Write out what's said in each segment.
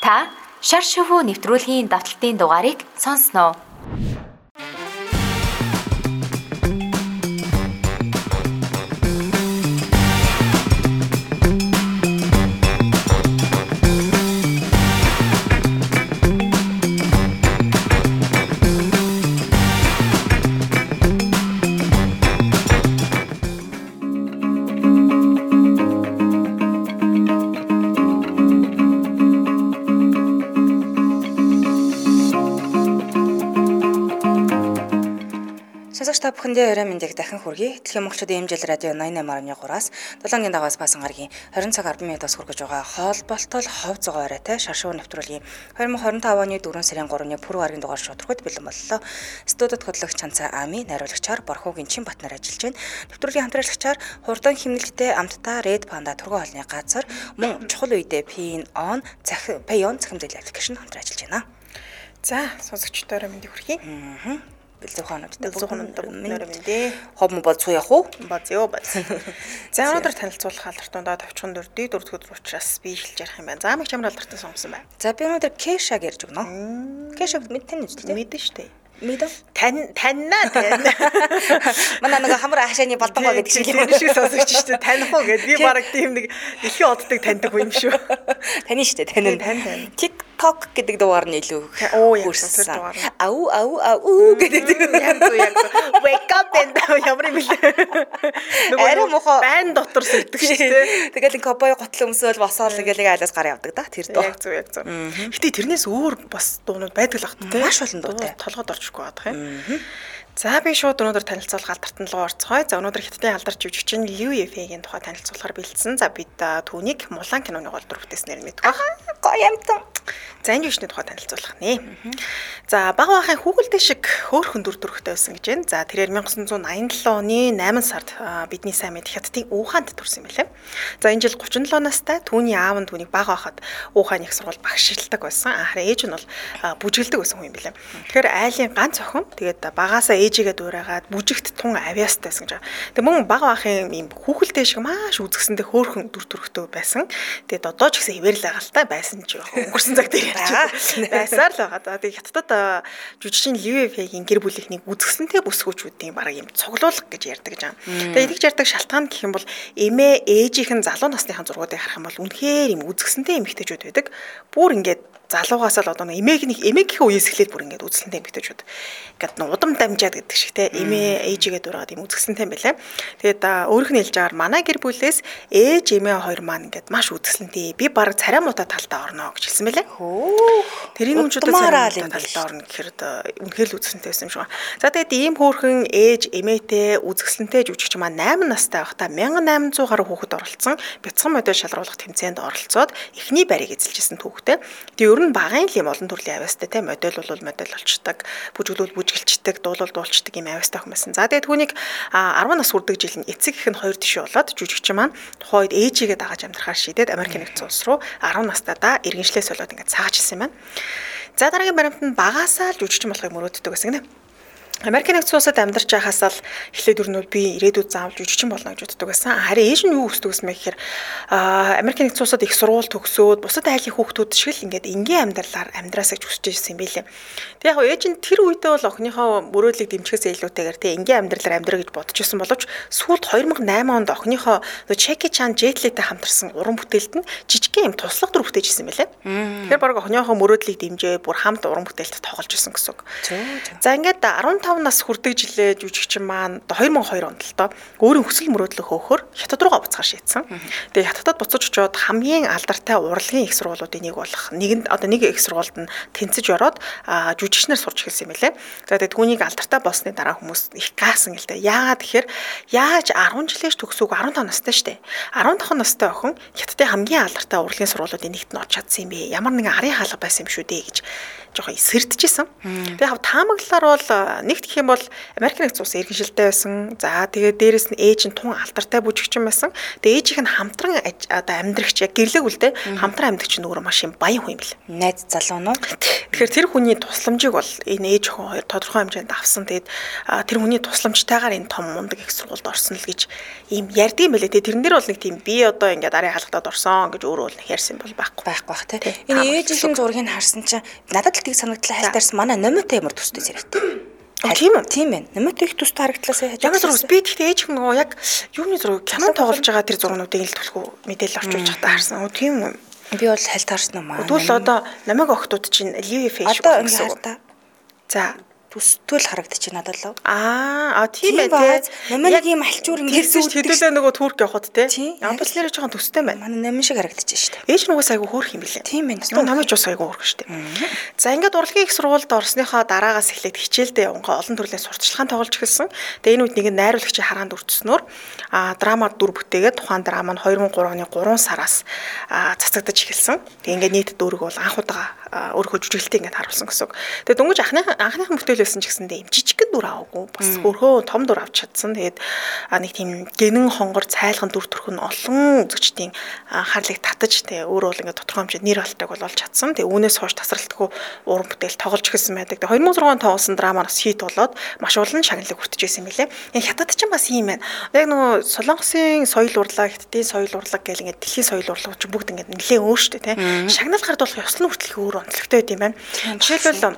Та шар шувуу нэвтрүүлгийн давталтын дугаарыг сонсноо. Та бүхэндээ орой мэндийг дахин хүргэе. Дэлхийн монголчуудын эмжил радио 88.3-аас 7-гийн дагаас баасан гарагийн 20 цаг 10 минутаас хүргэж байгаа хоолболтол хов зогоо оройтой шаршуу нэвтрүүлгийн 2025 оны 4 сарын 3-ны пүрэв гарагийн дугаар шудрагд бэлэн боллоо. Студид хөтлөгч Чанцаа Ами, найруулагчаар Борхуугийн Чин Батнаар ажиллаж байна. Нэвтрүүлгийн хамтраалагчаар хурдан химнэлттэй амттай Red Panda түргэн хоолны газар мөн чухал үедээ Payon захим зээл аппликейшн хамтран ажиллаж байна. За, сонсогчдоо орой мэндийг хүргэе. Бэлзүүхануудтай бүхэн хов мөн бол цуу явах уу? Базё. За, өнөөдөр танилцуулах алдартай товчхон дөрдий дөрөвдүгээр учраас би эхэлж ярих юм байна. За, мэг чамд алдартай сонсон байна. За, би өнөөдөр Кэшаг ярьж өгнө. Кэшаг мэдтэн үү? Мэдэн штэ. Мэдэн. Таньнаа. Манай нэг хамар хаашааны болдгоо гэдэг шиг юм шиг сонсогч штэ. Таних уу гэд би бараг тийм нэг дэлхийн оддаг таньдаг юм шүү. Тань штэ, тань. TikTok гэдэг дугаар нь илүү хүрсэн. Ау гэдэг яг wake up and ямар юм бэ? Арай мохоо байн дотор сэрдэг штэ. Тэгэл кобой готл өмсөөл босоол ингээл айлаас гар явдаг да тэр дуу. Яг зөв. Гэтэ тэрнээс өөр бас дуунууд байдаг л ахт те. Маш олон дуутай. Толгойд орчихгүй байдаг юм. За, би шууд өнөөдөр танилцуулах алдарт нь руу орцгоё. За, өнөөдөр хятадын алдарч жүжигчин Liu Yifei-гийн тухай танилцуулахаар бэлдсэн. За, бид түүнийг Мулан киноны гол дүр бүтээснээр мэддэг. Гоё юмтан. За, энэ жүжигчний тухай танилцуулах нэ. За, бага бахын хүүхэлдэй шиг хөөрхөн дүр төрхтэй байсан гэж байна. За, тэрээр 1987 оны 8 сард бидний сайн мэд Хятадын Ухаанд төрсэн юм билээ. За, энэ жил 37 настай түүний аав нь түүнийг бага бахад Ухааны их сургууль багшилдаг байсан. Харин ээж нь бол бүжиглдэг байсан хүн юм билээ. Тэгэхээр айлын ганц охин тэгээд багаасаа ээжигээ дуурайгаад бүжигт тун авьяастай байсан гэж байна. Тэгээд мөн бага бахын юм хүүхэлдэй шиг маш үзэсгэсэндээ хөөрхөн дүр төрхтэй байсан. Тэгээд одоо ч гэсэн хിവэрл байгаа л та байсан ч өнгөрсөн цаг дээр байсаар л байгаа. Тэгээд Хятадд жүжигчин Liu Yifei-гийн гэр бүлийнхнийг үзэсгэнтэй бүсгүүчүүдийн бараг юм цуглуулга гэж ярьдаг гэж байна. Тэгээд эдгэж ярьдаг шалтгаан гэх юм бол эмээ ээжийнхэн залуу насныхан зургуудыг харах юм бол үнэхээр юм үзэсгэнтэй эмэгтэйчүүд байдаг. Бүр ингээд залуугаас л одоо эмээгийнхээ үеэс эхлээд бүр ингээд үзэсгэлэнтэй эмэгтэйчүүд ингээд удам дамжаад гэдэг шиг те эмээ ээжигээ дураад юм үзэсгэлэнтэй юм байлаа. Тэгээд өөрөөх нь хэлж байгаагаар манай гэр бүлээс ээж эмээ хоёр маань ингээд маш үзэсгэлэнтэй. Би баг царай муутай талдаа орно гэж хэлсэн байлаа. Тэрийн үнчүүдээ царай талдаа орно гэхээр үнэхээр л үзэсгэлэнтэй байсан юм шиг. За тэгээд ийм хөөрхөн ээж эмээтэй үзэсгэлэнтэй жүжигч маань 8 настай байхдаа 1800 гаруй хүүхэд оролцсон бяцхан модель шалруулах тэмцээнд оролцоод эхний байрыг эзэлжсэн түүхтэй. Ер нь багын юм олон төрлийн авьяастай те модель бол модель болчдаг, бүжиглүүл бүжиглчдэг, дуулал дуулчдаг юм авьяастай хүн байсан. За тэгээд түүнийг 10 нас хүрдэг жил нь эцэг их нь 2 тишээ болоод жүжигчин маань тухайд ээжигээ дагаж амьдрахаар шийдээд Америк нэгдсэн улс руу 10 настайдаа иргэншлээ солиод ингээд цааж ирсэн юм байна. За дараагийн баримтанд багаасаа л жүжигчин болохыг мөрөөддөг гэсэн гэнэ. Америк нэгдсэн улсад амьдарч байхаас л эхлээд өрнөл би ирээдүйд заавал жүжигчин болно гэж боддог байсан. Харин ээж нь юу хүсдэг байсан бэ гэхээр Америк нэгдсэн улсад их сургууль төгсөөд бусад айлын хүүхдүүд шиг л ингээд энгийн амьдралаар амьдраасаа гэж хүсэж ирсэн юм билээ. Тэг яг ээж нь тэр үедээ бол охиныхоо мөрөөдлийг дэмжихээс илүүтэйгээр тэг энгийн амьдралаар амьдрах гэж бодож ирсэн боловч сүүлд 2008 онд охиныхоо Jackie Chan Jet Li-тэй хамтарсан уран бүтээлд нь жижигхэн юм туслах дүр бүтээж ирсэн байлээ. Тэгэхээр баг охиныхоо мөрөөдлийг дэмжээ бүр хамт уран бүтээлд тоглож ирсэн гэсэн үг. За ингээд 15 нас хүрдэг жилээ жүжигчин маань 2002 онд л доо өөрийн хүсэл мөрөөдлөө хөөхөр Хятад руугаа буцахаар шийдсэн. Тэгээ Хятадд буцаж очиод хамгийн алдартай урлагийн их сургуулиудын нэг болох нэг их сургуульд нь тэнцэж ороод жүжигчнэр сурч эхэлсэн юм байлээ. За тэгээ түүнийг алдартай болсны дараа хүмүүс их гаасан л дээ. Яагаад тэгэхээр яаж 10 жилээс төгсөөг 15 настай штэ. 15 настай охин Хятадын хамгийн алдартай урлагийн сургуулиудын нэгт нь орж чадсан юм бэ. Ямар нэгэн арын хаалга байсан юм шүү дээ гэж жоохон сэрдэжсэн. Тэгээ яг таамаглалаар бол нэг Нэг гэх юм бол Америк нэгдсэн улсын иргэншилтэй байсан. За тэгээд дээрэс нь ээж нь тун алдартай бүжигчин байсан. Тэгээд ээжийнх нь хамтран одоо амьдрагч яг гэрлэг үлдээ хамтран амьдрагч нөгөө маш юм баян хүн юм бэл. Найз залуу нь. Тэгэхээр тэр хүний тусламжийг бол энэ ээж охин хоёр тодорхой хэмжээнд авсан. Тэгээд тэр хүний тусламжтайгаар энэ том мундаг их сургуульд орсон л гэж ийм ярьдаг юм байлээ. Тэгээд тэрэн дээр бол нэг тийм би одоо ингээд арай халахтаад орсон гэж өөрөө л ярьсан бол байхгүй бах тий. Энэ ээжийн зургийг харсан чинь надад л тийг санагдлаа хайлтаарсан манай номитой ямар төстэй зэрэгтэй. Тийм үү? Тийм ээ. Номитой их төстэй харагдлаасаа хажуу. Ямар зураг би тэгтээ ээж нөгөө яг юуны зураг кино тоглож байгаа тэр зургуудыг л түлхүү мэдээлэл орчуулж байхдаа харсан. Тийм үү? Би бол хайлтаарсан юм аа. Тэгвэл одоо намайг охтууд чинь Ливи фэйш гэсэн. За төстөл харагдчих надад л. Тийм ээ тий. Номыг ийм алчуур ингэсэн хэдүүлээ нөгөө Турк явахад тий. Амбал нэрээ жоохон төстэй байна. Манай номын шиг харагдчих шүү дээ. Ээж нөгөө сайгүй хөөрх юм билээ. Тийм ээ. Намайг ч бас сайгүй хөөрх шүү дээ. За ингээд урлагийн их сургуульд орсныхоо дараагаас эхлээд хичээлдээ олон төрлийн сурталчилгаан тоглож эхэлсэн. Тэгээ энэ үед нэг найруулагчийн хараанд өртснөөр драма дүр бүтээгээд тухайн драма нь 2003 оны 3 сараас цацагдаж эхэлсэн. Тэгээ ингээд нийт дөрөг бол анх удаа өөрийнхөө жүжиглэлтийг ингээд харуулсан гэсэн үг. Тэгээ дөнгөж анхныхан бүтээл байсан ч гэсэндээ юм жижигхэн дүр аваагүй бас өөрөө том дүр авч чадсан. Тэгээд нэг тийм гэнэн хонгор цайлган дүр төрх нь олон үзэгчдийн анхаарлыг татаж тэгээ өөрөө бол ингээд тодорхой хэмжээнд нэр алтайг бол олж чадсан. Тэгээ үүнээс хойш тасралтгүй уран бүтээл тоглож эхэлсэн байдаг. Тэгээ 2006 онд тоглосон драма бас хит болоод маш олон шагналыг хүртэж байсан юм билээ. Энэ хятад ч бас ийм байна. Яг нөгөө Солонгосын соёл урлаг, Хятадын соёл урлаг гэл ингээд дэлхийн соёл урлаг ч бүгд ингээд нэлээд өөр шүү дээ, тий. Шагнал гардуулах ёслол хүртэл өөр онцлогтой байд юм байна. Жишээлбэл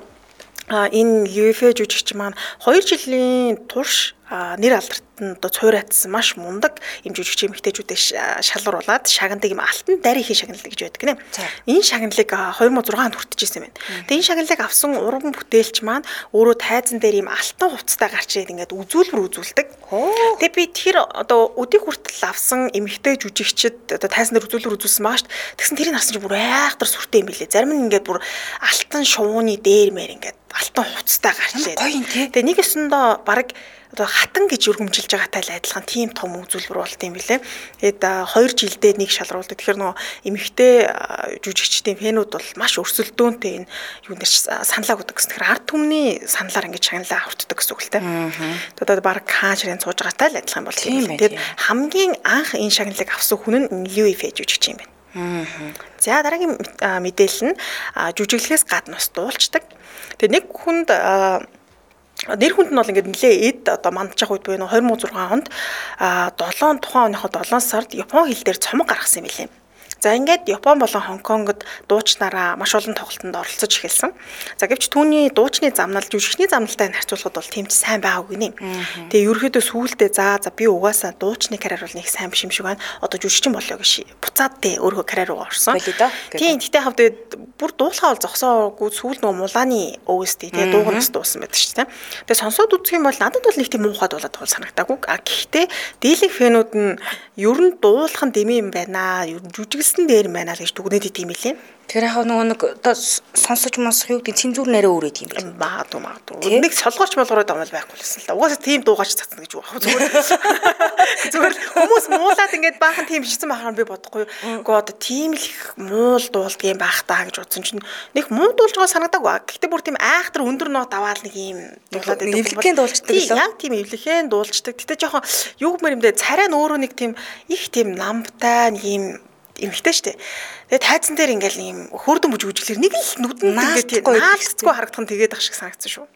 энэ UFA жүжигч маань 2 жилийн турш нэр алдарт одоо цуйратсан маш мундаг юм жүжигч эмэгтэйчүүдээ шалгаруулад шагнадаг юм алтан дарихийн шагналт гэж байдаг гинэ. Энэ шагналыг 2006 онд хүртэж ирсэн байна. Тэгээ энэ шагналыг авсан уран бүтээлч маань өөрөө тайзан дээр юм алтан хувцастай гарч ирээд ингээд үзүүлбэр үзүүлдэг. Тэгээ би тэр одоо өдийг хүртэл авсан эмэгтэй жүжигчд одоо тайзан дээр үзүүлбэр үзүүлсэн маш тэгсэн тэрийг харсан чинь бүр айхтар сүртэй юм билээ. Зарим нь ингээд бүр алтан шувууны дээр мээр ингээд алтан хувцастай гарч ирээд. Гоё юм тий. Тэгээ нэг өсөндөө баг одоо хатан гэж өргөмжилж байгаатай л адилхан тийм том үзүүлбэр болт юм билээ. Тэгээд 2 жилдээ нэг шалруулдаг. Тэгэхээр нөгөө эмэгтэй жүжигчдийн фэнүүд бол маш өрсөлдөөнтэй энэ юу нэр саналаа өгдөг гэсэн. Тэгэхээр ард түмний саналаар ингэж шагналаа авчдаг гэсэн үг л дээ. Одоо баг хаан ширэн сууж байгаатай л адилхан болт юм билээ. Тэгээд хамгийн анх энэ шагналыг авсан хүн нь Ливи фэйш жүжигч юм байна. За дараагийн мэдээлэл нь жүжиглэхээс гадна бас дуулцдаг. Тэгээд нэг хүнд нэр хүнд нь бол ингээд нэлээ эд одоо мандчих үед буюу 2006 онд 7 тухайн оныхоо 7 сард Япон хэл дээр цомог гаргасан юм билээ. За ингээд Япон болон Хонконгод дуучнараа маш олон тоглолтод оролцож эхэлсэн. За гэвч түүний дуучны замнал жүжигчний замналтай харьцуулахад бол тийм ч сайн байгаагүй нэ. Тэгээ ерөөхдөө сүүлдээ за би угаасаа дуучны карьер бол нэг сайн биш юм шиг байна. Одоо жүжигчин болоо гэж буцаад тэ өөрөө карьер руу орсон. Тийм тэгтээ хав тэгээд бүр дуулахаа бол зогсоогүй сүүл нөгөө мулааны OST тэгээ дуугарс дуусан байдаг шүү дээ. Тэгээ сонсоод үзэх юм бол надад бол нэг тийм муухай дуулаад байгаа санагдаагүй. Гэхдээ дийлэнх фэнүүд нь ер нь дуулах нь дэмий юм байна. Ер нь жүжиглсэн дээр байна л гэж дүгнээд идэм билээ. Тэр яг нэг одоо сонсож мосох юу гэдэг цензур нэрээ өөр идэм бил. Магадгүй. Нэг солгоорч болгороо дамал байхгүй лсэн л да. Угаасаа тийм дуугаач цацна гэж байгаа. Зүгээр хүмүүс муулаад ингээд баахан тийм шигцэн бахаар би бодохгүй. Үгүй одоо тийм л их муул дуулдаг юм байх таа гэж бодсон чинь нэг муу дуулж байгаа санагдаагүй. Гэхдээ бүр тийм айхтар өндөр нот аваад нэг юм дуулаад байдаг. Эвлэхэн дуулцдаг лөө. Яг тийм эвлэхэн дуулцдаг. Гэтэ жоохон юу гэмээр юм дэ царай нь өөрөө нэг тийм их тийм намтай нэг юм эмхтэй штэ. Тэгээ тайзан дээр ингээл ийм хөөрдөн бүж үжиглэр нэг л нүдэнд ингээд наалцгүй харагдах нь тэгээд ах шиг санагдсан шүү.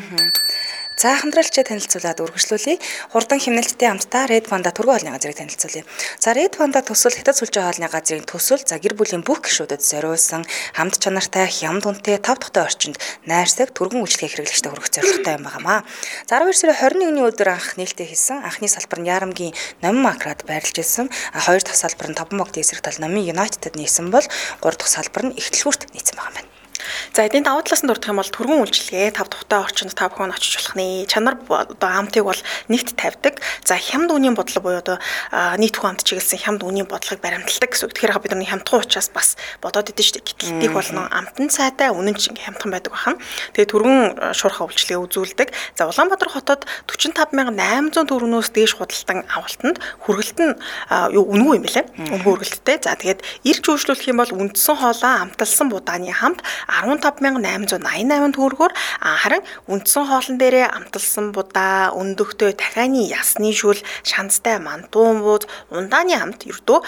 За хамтралчаа танилцуулаад үргэлжлүүлье. Хурдан хэмнэлттэй хамтдаа Red Panda тургуу хоолны газрыг танилцуулъя. За Red Panda төсөл Хятад сүлжээ хоолны газрын төсөл за гэр бүлийн бүх гишүүдэд зориулсан хамт чанартай, хямд үнэтэй, тав тухтай орчинд найрсаг түргэн үйлчлэгээ хэрэглэгчтэй хүргэх зорилготой юм байнамаа. За 12 сарын 21-ний өдөр анх нээлттэй хийсэн. Анхны салбар нь Ярамгийн Номин Макрад байрлаж ирсэн. Хоёр дахь салбар нь Таван богдын эсрэг тал Номин United-д нийсэн бол гурав дахь салбар нь Ихтлгүүрт нийцсэн байгаа юм байна. За эдийн давуу талаас нь дурдах юм бол түргэн үйлчилгээ тав тухтай орчинд та бүхэн очиж болох нэ. Чанар одоо амтыг бол нэгт тавьдаг. За хямд үнийн бодлого буюу одоо нийт хүн амт чиглэсэн хямд үнийн бодлогыг баримталдаг гэсэн үг. Тэгэхээр бид нар хямдхан уучаас бас бодоод идэв шүү дээ. Гэтэл их болно амтан цайтай үнэн чинь хямдхан байдаг бахан. Тэгээ түргэн шуурхай үйлчилгээ үзүүлдэг. За Улаанбаатар хотод 45800 төгрөгнөөс дээш худалдан авалтанд хүргэлт нь үнэгүй юм билээ. Үнэгүй хүргэлттэй. За тэгээд ирж үйлчлүүлэх юм бол үндсэн хоолоо амталсан будааны хамт 15 158,888 төгрөгөөр харин үндсэн хоолн дээрээ амталсан будаа, өндөгтэй дахианы ясны шүл, шанцтай мантуун бууз, ундааны амт ердөө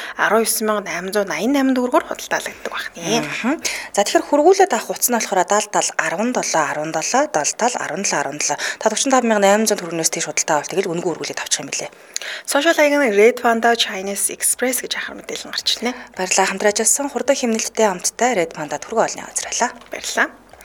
19,888 төгрөгөөр худалдаалагддаг байна. За тэгэхээр хөргүүлээд авах утас нь болохоор даал тал 17 17 дал тал 17 17 та 45,800 төгрөгнөөс тийш худалдаа авал тэгэл үнэгүй хөргүүлээд авчих юм билээ. Social хаягийн Red Panda Chinese Express гэж ахар мэдээлэл гарч ирнэ. Баярлалаа хамтран ажилласан хурдан хэмнэлттэй амттай Red Panda түргэн олны газарлаа. Баярлалаа.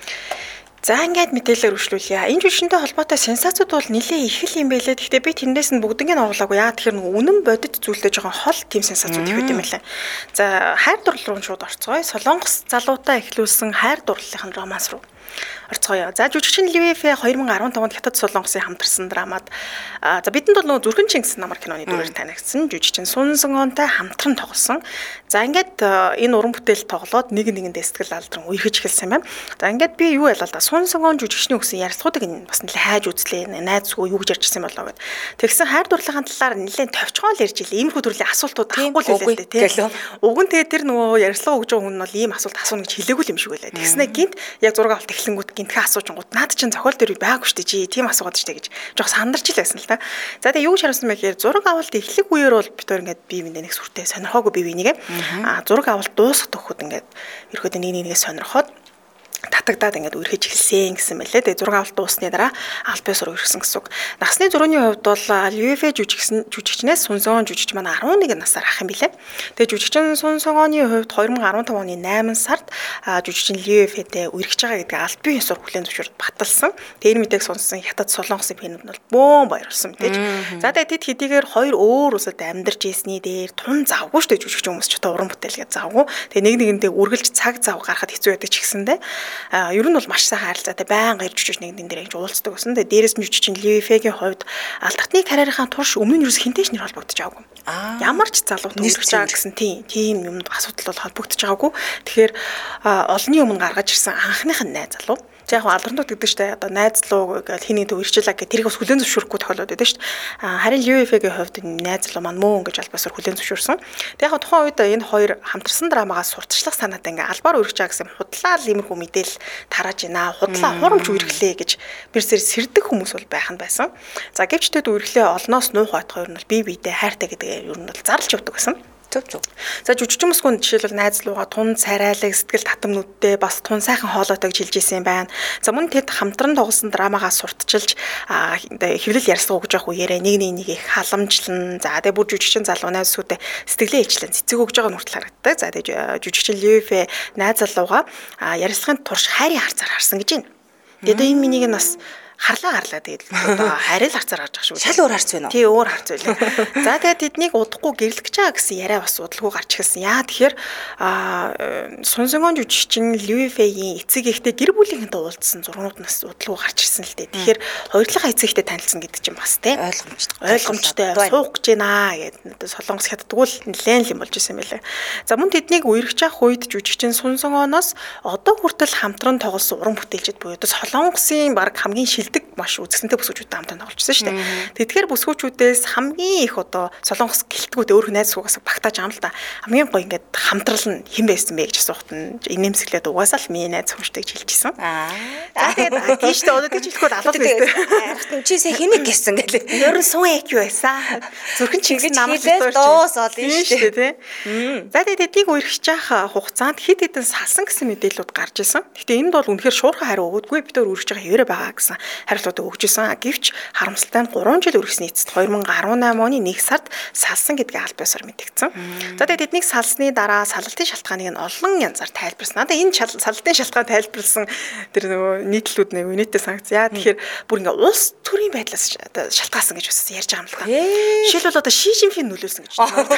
За ингээд мэдээлэлээр үргэлжлүүлье. Энэ жүжигчтэй холбоотой сенсацууд бол нэлээд их л юм байлээ. Гэхдээ би тэндээс нь бүгднийг нь оруулаагүй. Яа тэгэхээр үнэн бодит зүйлтэй жоохон хол тийм сенсацууд их байт юм байлаа. За хайр дурлал руу шууд орцгоё. Солонгос залуутай эхлүүлсэн хайр дурлалын романс руу орцгоё. За жүжигчин Ливэфэ 2015 онд Хятад Солонгосын хамтарсан драмад за бидэнд бол нөгөө Зүрхэн Чингис намар киноны дүрээр танигдсан жүжигчин Сун Сонгонтой хамтран тоглосон. За ингээд энэ уран бүтээл тоглоод нэгэн дэстгэл алдран үерхэж эхэлсэн юм байна. За ингээд би юу ялаа да Сун Сонгон жүжигчний өгсөн ярилцлагуудыг энэ бас нэлээд хайж үзлээ. Найзгүй юу гэж ярьжсэн болоо гэд. Тэгсэн хайр дурлалын талаар нэлээд товчгоол ярьж илээ. Иймэрхүү төрлийн асуултууд авахгүй л хэлээ тийм. Уг нь тэгээд тэр нөгөө ярилцлага өгж байгаа хүн нь бол ийм асуулт асууна гэж хэлээгүй юм шиг байлаа. Тэгснэ гинт яг зураг авалт эхлэнгүүт гинтхэн асуужингууд наад чинь зохиол дээр байгаагүй шүү дээ чи тийм асуугаад шүү дээ гэж жоох сандарч л байсан л та. За тэгээ юу шаардсан бэ гэхээр зураг авалт эхлэх үеэр бол бид өөр ингээд бие биендээ нэг сүртэй сонирхоогүй бие бинийгээ зураг авалт дуусах төгөхөд ингээд ерөөдөө нэгнийгээ сонирхоод татагдаад ингээд үргэлж эхэлсэн гэсэн мэлээ. Тэгээ зураг авалт дуусны дараа албан ёсоор үргэлжсэн гэсэн үг. Насны зургийн хувьд бол Ливэфэ жүжигчнээс Сун Сонгон жүжигч маань 11 насаар ах юм билээ. Тэгээ жүжигчин Сун Сонгоны хувьд 2015 оны 8 сард жүжигчин Ливэфэтэй үргэлж байгаа гэдэг албан ёсоор хүлээн зөвшөөрөлд баталсан. Тэгээ энэ мэдээг сонсон Хятад Солонгосын фэнүүд нь бол бөөн баярлсан мэдээж. За тэгээ тэд хэдийгээр хоёр өөр улсад амьдарч ийсний дээр тун завгүй шүү дээ жүжигч хүмүүс ч уран бүтээлгээ завгүй. Тэгээ нэгэндээ үргэлж цаг зав гаргахад хэцүү байдаг ч гэсэндээ ер нь бол маш сайхан харилцаатай байнга ирж жүжигч нэгэн дээр ингэж уулздаг гэсэн. Тэгээ дээрээс нь жүжигчин Ливэфэгийн хувьд алдахны карьерийнхаа турш өмнө нь ерөөс хинтэйч нэр холбогдож байгаагүй. Ямар ч залуутай үргэлж байгаа гэсэн тийм юмд асуудал бол холбогдож байгаагүй. Тэгэхээр олонний өмнө гаргаж ирсэн анхных нь найз залуу. За яг алдрантууд гэдэг чинь одоо найзлуу гэл хэний төв ирчлээ гэх тэрийг бас хүлэн зөвшөөрөхгүй тохиолдод байдаг шүү дээ. Харин Ливэфэгийн хувьд найзлуу маань мөн гэж албасаар хүлэн зөвшөөрсөн. Тэг яг тухайн үед энэ хоёр хамтарсан драмагаас сурталчлах санаатай ингээ албаар үргэж байгаа гэсэн худлаа л иймэрхүү мэдээл тарааж байна. Худлаа хурамч үргэлээ гэж бэрсээр сэрдэг хүмүүс бол байх нь байсан. За гэвч тэд үргэлээ олноос нуух байтугай ер нь бол бие биедээ хайртай гэдэг ер нь бол зарлж явдаг гэсэн. За жүжигчин мөсгүн жишээлбэл найзлууга тун царайлаг сэтгэл татамнуудтэй бас тун сайхан хоолойтой гэж хэлж ирсэн байна. За мөн тэд хамтран тоглосон драмагаас сурталчилж хэвлэл ярьслага өгж явах үеэрээ нэг их халамжлан за тэгээ бүр жүжигчин залуу найзсуудтай сэтгэлээ илчлэн цэцэг өгж байгаа нь хүртэл харагддаг. За тэгээ жүжигчин Ливэфэ найз залууга ярилцлагын турш хайрын харцаар харсан гэж байна. Тэгээд энэ минийг нь бас харлаа тэгээд одоо харил харцаар гарч байгаа шүү. Шал өөр харц байна уу? Тий өөр харц байлаа. За тэгээд тэднийг удахгүй гэрлэж байгаа гэсэн яриа бас удалгүй гарч ирсэн. Яа тэгэхээр Сун Сонгон жүжигчин Ливэфэгийн эцэг эхтэй гэр бүлийнхэн уулзсан зургууд нас удалгүй гарч ирсэн л дээ. Тэгэхээр хоёрлогоо эцэг эхтэй танилцсан гэдэг чинь бас тий ойлгомжтой суух гэж байна гэдэг Солонгос хятадгүй л нэлээд юм болж ирсэн байлаа. За мөн тэднийг үерхэж явах үед жүжигчин Сун Сонгоноос одоо хүртэл хамтран тоглосон уран бүтээлчд буюу Солонгосын баг хамгийн шилдэг маш үзэсгэлэнтэй бүсгүүчүүдтэй хамтан тоглосон шүү дээ. Тэгэхээр бүсгүүчүүдээс хамгийн их одоо Солонгос гэлтгүүд өөр найз суугаас багтааж байгаа юм л да. Хамгийн гоё ингээд хамтрал нь хэн байсан бэ гэж асуухт нь инээмсэглээд угаасаа л миний найз хүмүүстэй хэлчихсэн. За тэгээд тийштэй одоо тийч хэлэхгүй алууд байсан. Чисээ хэнийг гисэн гэлээ. Ер нь сун IQ байсан. Зүрхэн Чингис намайг дуус ол юм шүү дээ. За тэгээд тэдийг үерхэж явах хугацаанд хэд хэдэн салсан гэсэн мэдээлэлүүд гарч ирсэн. Гэхдээ энд бол үнэхээр шуурхай хариу өгдөггүй бид өөр үргэж байгаа хэвээрээ байгаа гэсэн хариултууд өгч ирсэн. Гэвч харамсалтай нь 3 жил үргэсний эцэст 2018 оны 1 сард салсан гэдгийг аль биесээр мэдгдсэн. За тэгээд тэднийг салсны дараа салалтын шалтгааныг нь олон янзаар тайлбарласан. Надаа энэ салалтын шалтгаан тайлбарласан тэр нөгөө нийтлүүд нэг үнэтэй санагцсан. Тэгэхээр бүр ингээ улс төрийн байдлаас шалтгаалсан гэж бас ярьж байгаа юм л та. Жишээлбэл одоо Ши Жинпин нөлөөсөн гэж.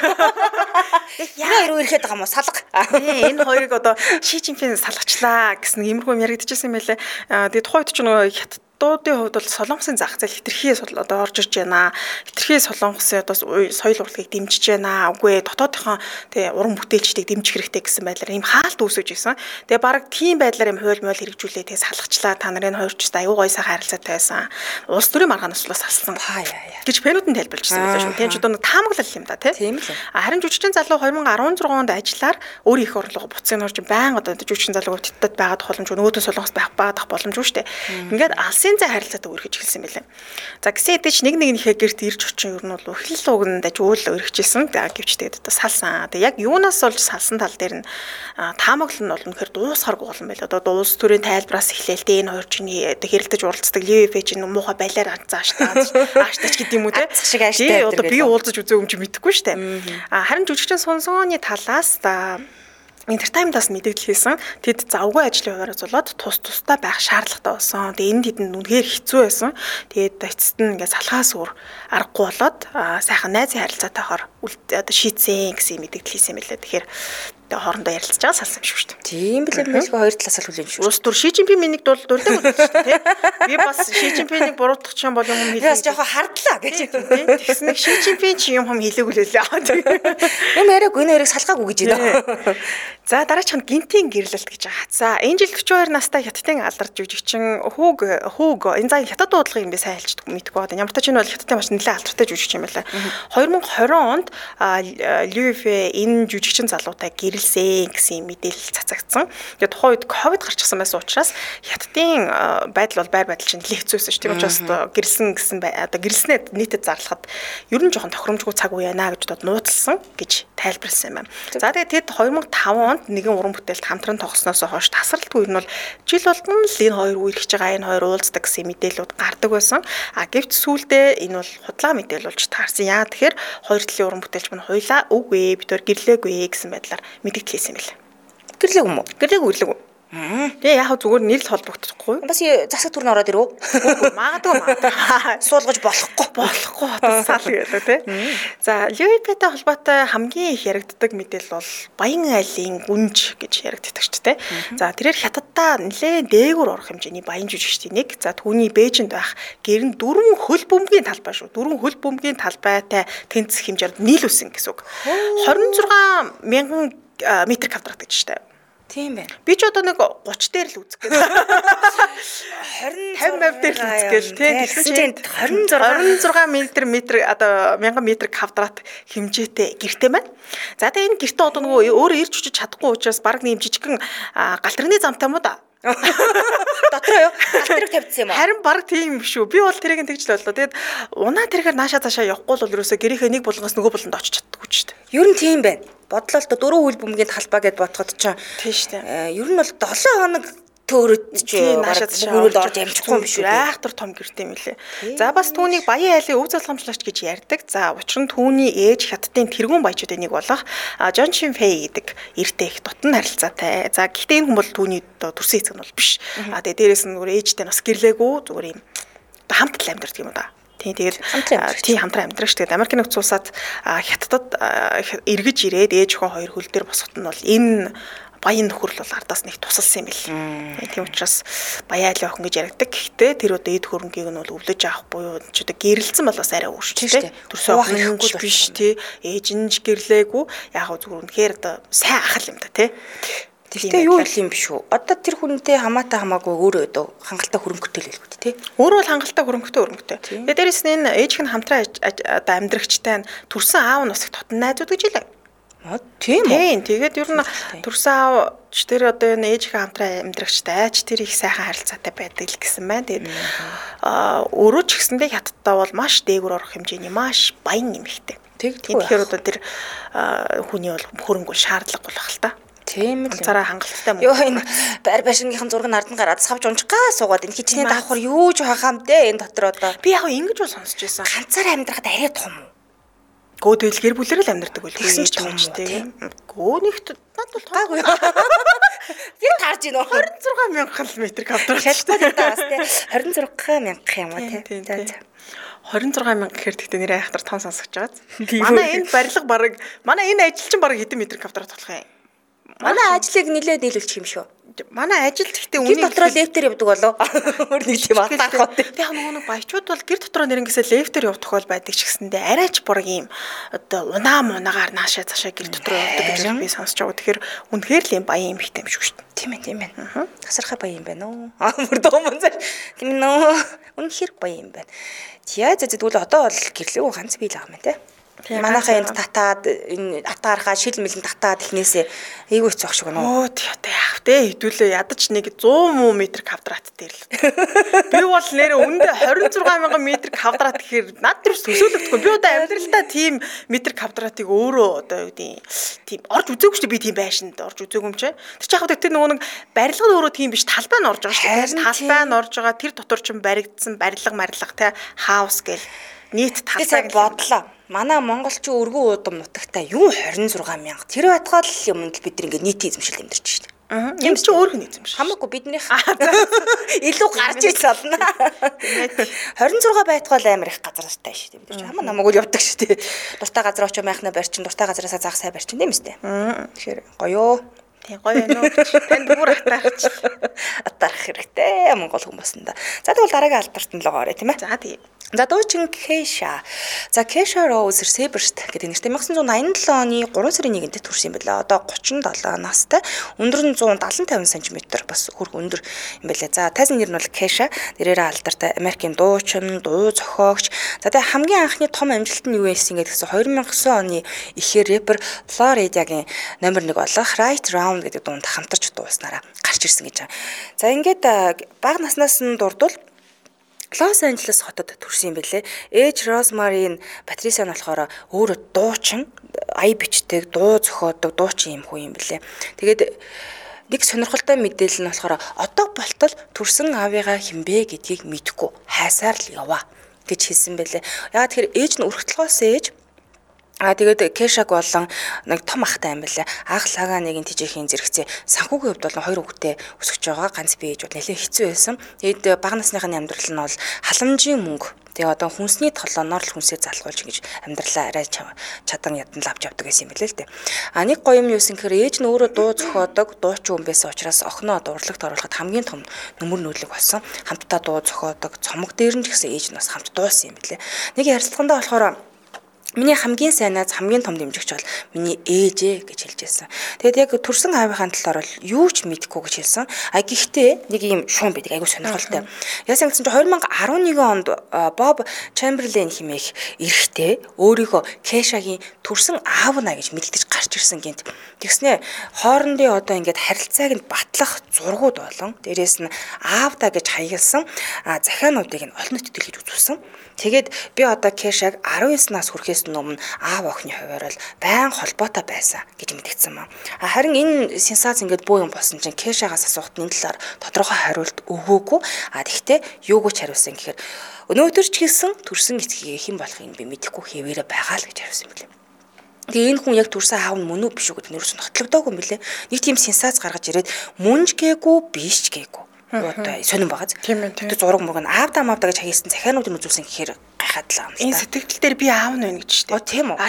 Яа ирүү ирэхэд байгаа юм уу? Салга. Энэ хоёрыг одоо Ши Жинпин салгачлаа гэсэн иймэрхүү юм яригдчихсэн юм байлээ. Тэгээд тухайд ч нөгөө хотуудын хувьд бол Солонгосын зах зээл хэтэрхий одоо орж ирж байна. Хэтэрхий Солонгосын одоо соёл урлагийг дэмжиж байна. Үгүй дотоодынхон тэгээ уран бүтээлчдийг дэмжих хэрэгтэй гэсэн байдлаар ийм хаалт үүсэж ирсэн. Тэгээ баг тийм байдлаар юм хууль мойл хэрэгжүүлээ тэгээ салгачлаа. Та нарын хоёр ч аюу гой сайхан харилцаатай байсан. Улс төрийн маргаанаас бас салсан. Гэж фэнүүдэн тайлбарлажсэн байлаа шүү. Тийм ч одоо таамаглал юм да тийм л. Харин жүжигчин залуу 2016 онд ажиллаар өөр их орлого буцсан орж байнга одоо жүжигчин залуу Хятадд байгаад боломжгүй нөгөөдөө Солонгост байгаадах боломжгүй шүү дээ. Ингээд алсын зай харилцаатай өргөж эхэлсэн байлаа. За гэсэн хэдий ч нэг нэгнийхээ гэрт ирж очин ер нь бол эхлэл угнанд ажуул өргөжсэн. Гэвч тэгээд одоо салсан. Тэгээд яг юунаас олж салсан тал дээр нь таамаглал нь бол үнэхээр дуусгаргүй болон байл. Одоо улс төрийн тайлбараас эхлээлтэй энэ хоёр чинь одоо хэрэлдэж уулздаг ливэ чинь муухай байлаар ааштай ч гэдэг юм уу те. Тэгээ одоо би уулзаж үзээ юм чи мэдэхгүй шүү дээ. Харин жүжигчин Сонсооны талаас Entertainment-аас мэдээлэл хийсэн. Тэд завгүй ажлын хуваараа зулаад тусдаа байх шаардлагатай болсон. Тэгээ энэ тэдэнд үнэхээр хэцүү байсан. Тэгээд эцэст нь ингээд салхаас өөр аргагүй болоод сайхан найзын харилцаатайгаар одоо шийдсэн гэсэн мэдээлэл хийсэн мэлээ. Тэгэхээр тэгээ хоорондоо ярилцж байгаа салсан юм шүү дээ. Тийм билээ мэлгүй хоёр талаас л хүлээн шүү. Улс төр Ши Жинпинийг дурдаг үү тийм. Би бас Ши Жинпинийг буруутгах ч юм бол юм хэлээ. Бас жоохон хардлаа гэж. Тэгсэн нэг Ши Жинпин чи юм хэлээгүй лээ. Юм яриаг энэ хоёрыг салгаагүй гэж байна. За дараач нь гинтийн гэрлэлт гэж байгаа. За энэ жил 42 настай хятадын алдарч жүжигчин Хүүг энэ заа хятад дуудлага юм би сайн хэлж мэдгүй байна. Ямар ч чинь бол хятадын маш нэлээд алдартай жүжигчин юм байна. 2020 онд Люфэ энэ жүжигчин залуутай гэрэлсэн гэсэн мэдээлэл цацагдсан. Тэгээд тухайн үед ковид гарчихсан байсан учраас хятадын байдал бол байр байдал чинь нэлээд хэцүүсэн шүү. Тийм учраас гэрэлсэн гэсэн одоо гэрэлснээ нийтэд зарлахад ер нь жоохон тохиромжгүй цаг үе яана гэж бодод нууцлсан гэж тайлбарласан юм байна. За тэгээд 2005 онд нэгэн уран бүтээлд хамтран тогсноос хойш тасралтгүй юм бол жил болгон л энэ хоёр үерхэж байгаа энэ хоёр уулздаг гэсэн мэдээлэлүүд гардаг байсан. Гэвч сүүлдээ энэ бол худлаа мэдээлэл болж таарсан. Яа тэгэхээр хоёр талын уран бүтээлч мань хуйлаа үгүй бид төр гэрлээгүй гэсэн байдлаар мэдээлэл хийсэн юм байна. Гэрлээгүй юм уу? Гэрлээгүй. Тэгээ яг зүгээр нэр л холбогдохгүй. Бас засаг төрн ороод ирв. Магадгүй. Суулгаж болохгүй сал гэлээ тий. За Люфэтэй холбоотой хамгийн их яригддаг мэдээлэл бол Баян айлын гүнж гэж яригддаг ч тий. За тэрээр хятаддаа нэлээд дээгүүр орох хэмжээний баян жүжигчдийн нэг. За түүний Бээжинд байх гэр нь 4 хөл бөмбөгийн талбай шүү. 4 хөл бөмбөгийн талбайтай тэнцэх хэмжээнд нийлүүлсэн гэсэн үг. 26 мянган метр квадрат гэж штэ. Тийм байна. Би ч одоо нэг 30 дээр л үзэх гэдэг. 50 дээр л үзэх гээл тийм 26 метр одоо 1000 метр квадрат хэмжээтэй гэртэй байна. За тэгээ энэ гэртээ одоо нөгөө өөрөө ирж очиж чадахгүй учраас баг нэм жижигхэн галтрагны замтай юм уу да? Дотроо юу? Галтраг тавьчихсан юм уу? Харин баг тийм биш үү. Би бол тэрийг тэгж л боллоо. Тэгээд унаа тэргээр наашаа цаашаа явахгүй л ерөөсөө гэрийнхээ нэг булгаас нөгөө буланд очиж чаддаггүй ч гэдэг. Ер нь тийм байна. Бодлоо л 4 хөл бөмбөгийн талбай гэд бодоход ч тийм шүү дээ. Ер нь бол 7 хоног төөрөд ч бүгд орж амжихгүй юм биш үү? Айхтар том гэртэй юм лээ. За бас түүнийг Баян айлын өв залгамжлагч гэж ярьдаг. За учир нь түүний ээж хятадын тэргүүн баячуудын нэг болох Жон Шин Фэй гэдэг эртээ их дотн харилцаатай. За гэхдээ энэ хүн бол түүний төрсөн эцэг нь бол биш. Тэгээ дээрээс нь зүгээр ээжтэй бас гэрлээгүй зүгээр юм хамт л амьдардаг юм да. Тэгээд хамтран амьдрах шүү. Тэгээд Америкийн нэгдсэн улсад хятадд эргэж ирээд ээж хөө хоёр хөл дээр босоход нь бол энэ баян нөхөрл бол ардаас нэг тусалсан юм бэл. Тийм учраас Баян айлын охин гэж яригдаг. Гэхдээ тэр одоо эд хөрөнгийг нь бол өвлөж авах буюу ч одоо гэрэлцэн бол бас арай өөрчлөлттэй. Төрсөн охингүй биш тий. Ээж нь ч гэрлээгүй. Яг зүгээр үнэхээр одоо сайн ахал юм да тий. Тэгтээ юу юм биш үү? Одоо тэр хүнтэй хамаатай хамаагүй өөрөө одоо хангалттай хөрөнгөтэй л хэлбүүд тий. Өөрөө бол хангалттай хөрөнгөтэй. Тэгээд дээрээс нь энэ ээж нь хамтран одоо амьдрагчтай төрсэн аав нь бас их тотон найзууд гэж хэлээ. Тийм үү? Тэгээд ер нь төрсөн аав ч тэр одоо энэ ээжийнхээ хамтран амьдрагчтай ч тэр их сайхан харилцаатай байдаг л гэсэн байна. Тэгээд өөрөө ч гэсэндээ хятадтай бол маш дээгүүр орох хэмжээний маш баян юм ихтэй. Тэгэхээр одоо тэр хүний бол хөрөнгө шаардлагагүй болох л та. Тийм л цараа хангалттай юм. Йоо энэ байр байшингийнхан зураг нардан гараад савж унжгаа суугаад энэ хичнээн давхар юу ч хахамдээ энэ дотор одоо би яг ингэж бол сонсч байсан. Ганцаараа амьдрахад арай том уу? Гөө тэгэл гэр бүлээр л амьдрдаг байл. Тэгсэн ч том ч тийм. Гөө нэгт над бол гайгүй. Тэр таарж ийн 26,000 метр квадрат. Шалгуулдаг бас тийм 26,000 юм уу тийм. 26,000 гэхээр тэгтээ нэр айхтар том сонсож байгаа. Манай энэ барилга баг манай энэ ажилчин баг хэдэн метр квадрат болох юм? Манай ажлыг нилээд нийлүүлчих юм шүү. Манай ажилд гэхдээ гэр дотроо лефтер явдаг болоо. Өөр нэг тийм атаах. Тэгээ нөгөө баячууд бол гэр дотроо нэрнгээсээ лефтер явах тохиол байдаг ч гэсэндээ арайч бүр ийм одоо унаагаар наашаа цаашаа гэр дотроо явдаг гэж би сонсож байгаа. Тэгэхээр үнэхээр л юм баян юм ихтэй юм шиг шүү дээ. Тийм ээ. Тасархай баян юм байна уу? Бүр дууманзар. Тийм нөө. Үнэхээр баян юм байна. Тиа тэгвэл одоо бол гэрлээгөө ганц бий л байгаа юм те. Манайхаа энд татаад энэ атаархаа шил мэлэн татаад ихнээсээ эйгүү хэцүү шиг байна уу? Оо тий яах вэ? Хэдүүлээ ядаж нэг 100 м квадрат дээр л. Би бол нэр өндө 26,000 м квадрат гэхээр над төрс төсөөлөгдөхгүй. Би одоо амьдралдаа тийм метр квадратыг өөрөө одоо юу гэдэг тийм орж үзээгүй шүү дээ. Би тийм байшинд орж үзээгүй юм чи. Тэр чи яг тэр нөгөө нэг барилга нь өөрөө тийм биш талбай нь орж байгаа шүү дээ. Талбай нь орж байгаа тэр дотор ч баригдсан барилга те хаус гэл нийт талбайг бодлоо. Манай монголчууд өргөн удам нутагтаа юу 26,000. Тэр байтгаад л юм бид нэг нийтийн эзэмшил амьдарч шүү дээ. Юм чи өөр хүн эзэмшил. Хамаагүй биднийх илүү гарч иж болно. 26 байтгаал амар их газартай шүү дээ. Бид ч хамаа намайг явдаг шүү дээ. Дуртай газар очоо майхна барьчин, дуртай газараасаа заах сайн барьчин тийм үстэй. Тэгэхээр гоёо. Тийм гоё юм уу? Танд бүр атаарч. Атаарх хэрэгтэй монгол хүмүүсэндээ. За тэгвэл дараагийн алдарт нь л гоорой тийм ээ. За тийм. За дуучин Kesha. За Kesha Rose Seeburst гэдэг нэртэй 1987 оны 3 сарын 1-нд төрсөн юм байна. Одоо 37 настай. Өндөр нь 170-50 см бас хөрх өндөр юм байна. За тайзан нэр нь бол Kesha. Нэрээр алдартай Америкийн дуучин, дуу зохиогч. За тэгээ хамгийн анхны том амжилт нь юу байсан гэдгээс 2009 оны ихэр рэпер Floridaгийн номер 1 болох Right Round гэдэг дуунд хамтарч дууснараа гарч ирсэн гэж байна. За ингээд бага наснаас нь дурдвал Лос Анжелес хотод төрсэн юм билээ. Ээж Розмарин Патриса нь болохоор өөрөө дуучин, ая бичдэг, дуу зохиодог, дуучин юм хүн юм билээ. Тэгээд нэг сонирхолтой мэдээлэл нь болохоор одоо болтол төрсэн аавыгаа хинбэ гэдгийг мэдэхгүй хайсаар л яваа гэж хэлсэн байлээ. Яагаад тэгэхээр ээж нь өргөтлгоос ээж тэгээд Kesha-г болон нэг том ахтай юм байлаа. Ах лагаа нэгэн тижээхийн зэрэгцээ санхүүгийн хувьд болон хоёр хүүхдээ өсгөж байгаа ганц бие ээж бол нэлээд хэцүү байсан. Тэгээд бага насныхны амьдрал нь бол халамжийн мөнгө. Тэгээ одоо хүнсний толгоноор л хүнсээ залгуулж ингэж амьдралаа арай чадан ядан л авч явдаг гэсэн юм билээ л дээ. Нэг гоё юм юусэн гэхээр ээж нь өөрөө дуу зохиодог, дуучин хүн байсан учраас охиноо урлагт оруулахад хамгийн том нөмөр нүүлэг болсон. Хамтдаа дуу зохиодог, цомог дээр нь ч гэсэн ээж нь бас хамт дуусан юм билээ. Нэг ярилцлагандаа болохоор миний хамгийн сайнаас хамгийн том дэмжигч бол миний ээжээ гэж хэлж байсан. Тэгээд яг төрсэн аавынхаа талаар бол юу ч мэдэхгүй гэж хэлсэн. Гэхдээ нэг юм шуум байдаг. Айгуу сонирхолтой. Яасан гэсэн чинь 2011 онд Боб Чамберлен хэмээх эрэгтэй өөрийгөө Kesha-гийн төрсэн аав наа гэж мэдэгдэж гарч ирсэн гинт. Тэгснэ хоорондын одоо ингээд харилцааг нь батлах зургууд болон дээрээс нь аавдаа гэж хаягдсан захиануудыг нь олон нийтэд дэлгэж үзүүлсэн. Тэгээд би одоо Kesha-г 19 нас хүрэхээс өмнө аав охины хуваар бол байн холбоотой байсан гэж мэдгдсэн маа. Харин энэ сенсац ингээд буу юм болсон чинь Kesha-гаас асуухад энэ талаар тодорхой хариулт өгөөгүй. Тэгтээ юуг ч хариулсан гэхээр өнөөдөр ч гэсэн төрсэн эцгийг хэн болохыг би мэдэхгүй хэвээрээ байгаа л гэж хариулсан юм билээ. Тэгээ энэ хүн яг төрсэн аав нь мөн үү биш үү гэдэг нь ерөөс нотлогдоогүй юм билээ. Нэг тийм сенсац гаргаж ирээд мөнж гээгүй биш ч гээгүй. Одоо сонирн байгаа. Тийм ээ. Тэр зураг мөргөн аавдаа маавдаа гэж хаягдсан захиануудын үзүүлсэн гэхээр гайхаад л юм. Энэ сэтгэл дээр би аав нь байна гэж шүү дээ. Тийм үү?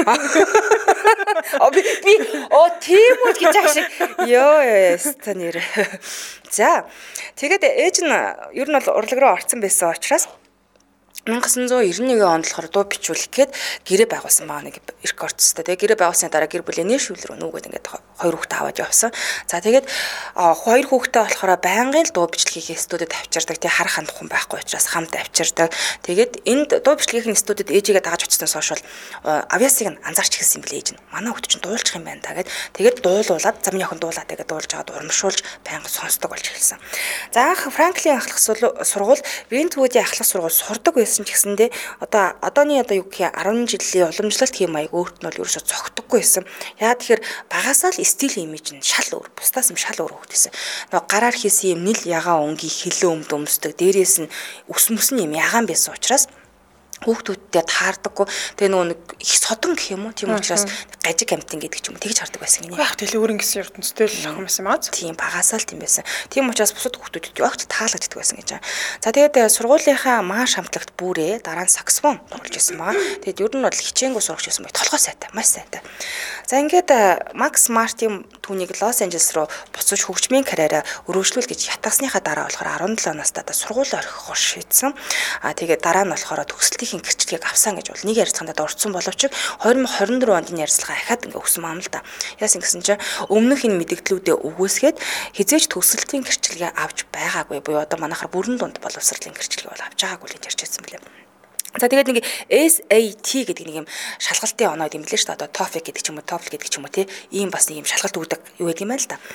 Би тийм үү гэж яах шиг. Йоо станер. За. Тэгээд ээж нь ер нь бол урлаг руу орсон байсан учраас 1991 онд болохоор дуу бичүүлэх гээд гэрээ байгуулсан байгаа нэг рекордстай. Тэгээ гэрээ байгуулсны дараа гэр бүлийн нээшүүл рүү нүгэд ингээд хоёр хүүхдээ аваад явсан. За тэгээд хоёр хүүхдээ болохоор байнгын л дуу бичлэгийн студид авчирдаг. Тэгээ харах хандах хүн байхгүй учраас хамт авчирдаг. Тэгээд энд дуу бичлэгийн студид ээжигээ дааж очсон сошиал авьяасыг анзаарч хэлсэн юм билээ ээж нь. Манай хүүхд чинь дуулчих юм байна та гэд. Тэгээд дуулуулад за миний охин дуулаад тэгээд дуулж аваад урамшуулж байнга сонсдог болж эхэлсэн. За анх Франклин ахлах сургууль Брентвудын ахлах сургууль сурдаг байсан ч гэсэндээ одооний юу гэх 10 жилийн уламжлалт хийм маяг өөрт нь бол ерөөсө цогтдоггүй байсан. Яа тэгэхээр багасаа л стил имиж нь шал өөр, бусдаас юм шал өөр хөгжсөн. Нөгөө гараар хийсэн юм нийл ягаан өнгийн хилэн өмд өмсдөг, дээрээс нь ус мөсн юм ягаан байсан учраас хүүхдүүдтэй таардаггүй. Тэгээ нөгөө нэг их содон гэх юм уу? Тийм учраас гажиг амтын гэдэг ч юм уу тэгж хардаг байсан гинэ. Яг дэлгүүрэн гэсэн ертөнцтэй л охин байсан маа. Тийм багасаа л тийм байсан. Тийм учраас бусад хүүхдүүдэд огт таалагддаг байсан гэж байна. За тэгээд сургуулийнхаа маш хамтлагт бүрээ дараа нь саксофон тоглож байсан байгаа. Тэгээд ер нь бол хичээнгүү сурагч байсан бай. Толгой сайтай, маш сайтай. За ингээд Макс Мартин түүнийг Лос Анжелес руу буцаж хөгжмийн карьераа өргөжлүүл гэж ятгасныхаа дараа болохоор 17 настай сургууль орхих шийдсэн. Тэгээд дараа нь болохоор төгсөлтийн гэрчлэгийг авсан гэж бол нэг ярилцлаганд орцсон боловч 2024 онд энэ ярилцлага ахаад ингээ өгсөн юм л да. Яасан гэсэн чинь өмнөх энэ мэдээллүүдээ өгөөсгээд хизээж төгсөлтийн гэрчлэгээ авч байгаагүй буюу одоо манайхаар бүрэн дунд боловсролын гэрчлэгээ бол авч байгаагүй л гэж ярьжсэн билээ. За тэгээд нэг SAT гэдэг нэг юм шалгалтын оноо гэм билээ шүү дээ. Одоо TOEFL гэдэг ч юм уу, TOEFL гэдэг ч юм уу тий. Ийм бас нэг юм шалгалт өгдөг юу гэдэг юм байна л да.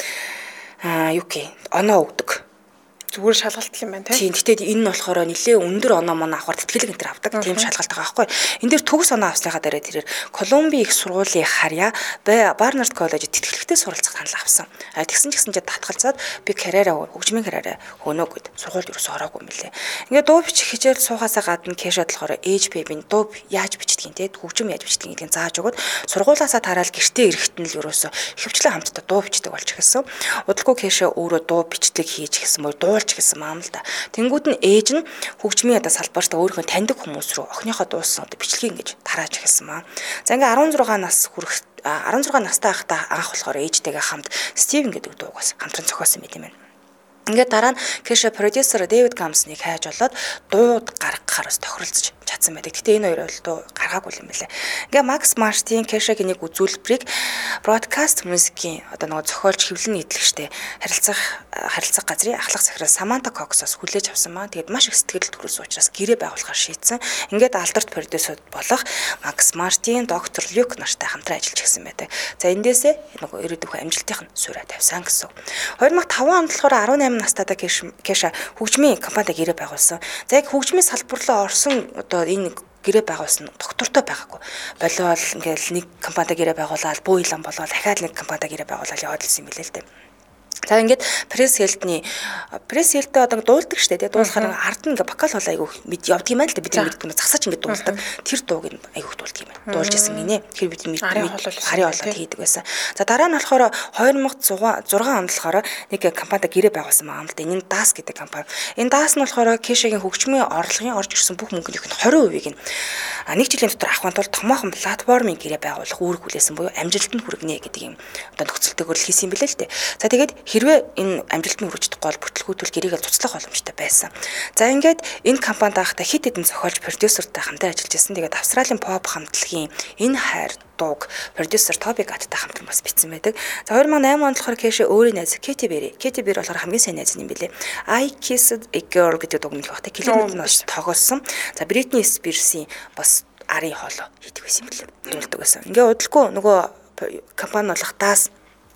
Юу гэх оноо өгдөг. Зүгээр шалгалт юм байна тий. Тийм. Гэтэл энэ нь болохоор нэлээ өндөр оноо мөн авахар тэтгэлэг энэ төр авдаг. Тийм шалгалт байгаа байхгүй. Энд дээр төгс оноо авсныхаа дараа тэрээр Колумби их сургуулийн харьяа Барнард коллеж тэтгэлэгтэй суралцах санал авсан. Тэгсэн ч гэсэн татгалзаад би карьераа хөгжмийн карьераа хөнөөг гэд сургуульд ерөөсөө ороогүй юм лээ. Ингээд дуу бичих хичээл суугаасаа гадна кэшэд болохоор ээж бэбийн дуу яаж бичдгийг те хөгжим яаж бичдгийг гэдгийг зааж өгöd сургуулаасаа тараал гэртээ ирэхэд нь л ерөөсөө хөвчлэн хамтдаа дуу бичдэг болж эхэлсэн. Удалгүй кэшэ өөрөө дуу бичдэг хийж эхэлсэн мөр гэсэн маам л да. Тэнгүүд нь ээж нь хөгжмийн одоо салбарт өөрийнхөө таньдаг хүмүүс рүү охиныхоо дуусан одоо бичлэгийг ингэж тарааж эхэлсэн маа. За ингээ 16 нас хүрэх 16 настай байхдаа анх болохоор ээжтэйгээ хамт Стивен гэдэг дуугаас хамтран зохиосон байт юм байна. Ингээд дараа нь Кэша продюсер Дэвид Гамсныг хайж олоод дууд гаргахаар бас тохиролцож чадсан байдаг. Гэтэ энэ хоёр бол дуу гаргаагүй юм байна. Ингээд Макс Мартин Кэшагийн нэг үзүүлбэрийг бродкаст музикийн одоо нөгөө зохиолч хэвлэн нийтлэгчтэй харилцах газрын ахлах захирал Саманта Коксоос хүлээж авсан маа. Тэгээд маш их сэтгэл төрүүлсэн учраас гэрээ байгуулахаар шийдсэн. Ингээд алдарт продюсер болох Макс Мартин, доктор Люк нартай хамтран ажиллаж гисэн байдаг. За эндээсээ нөгөө ирээдүйн амжилтынх нь суурь тавьсан гэсэн. 2005 онд болохоор 18 настайдаа Кэша хөгжмийн компанид гэрээ байгуулсан. За яг хөгжмийн салбар руу орсон одоо энэ гэрээ байгуулсан доктортой байгаагүй. Болоод ингээл нэг компанид гэрээ байгуулаад буйлан болоод дахиад нэг компанид гэрээ байгуулаад яваад ирсэн юм билээ л дээ. За ингээд пресс хэлтээ одоо дуулдаг штэ тий дуулахаар ард нь ингээ вокал хол айгу явдаг юм байна л да бидний мэддэг засаж ингээ дуулдаг тэр дууг нь айгу дуулдаг юм байна дуулж исэн гинэ тэр бидний харийн холоод хийдэг байсан. За дараа нь болохоор 2006 онд болохоор нэг компанид гэрээ байгуулсан маа л да энэ DAS гэдэг компани. Энэ DAS нь болохоор Кэшагийн хөгжмийн орлогын орж ирсэн бүх мөнгөний 20% нь нэг жилийн дотор авахын тулд томоохон платформын гэрээ байгуулах үүрэг хүлээсэн буюу амжилтанд хүргэнэ гэдэг юм одоо нөхцөлтэйгээр л хийсэн юм билээ л дээ. За тэгээд хэрвээ энэ амжилтанд хүрэх гол бүтлгүүтүүл гэрээгээ цуцлах боломжтой байсан. За ингээд энэ компанид байхдаа хит хитэн зохиолч продюсертэй хамтдаа ажиллаж байсан. Тэгээд Австралийн поп хамтлагийн энэ хайр дууг продюсер Тоби Гаттай хамтран бас бичсэн байдаг. За 2008 онд болохоор Кэшэ өөрийн найз Кэти Бери болохоор хамгийн сайн найз юм билээ. I Kissed a Girl гэдэг дууг нэг багтаа клипэд нь тоглосон. За Бритни Спирсийн бас арын хоолой хийдэг байсан юм билээ. Дуулдаг байсан. Ингээ удалгүй нөгөө компани болох DAS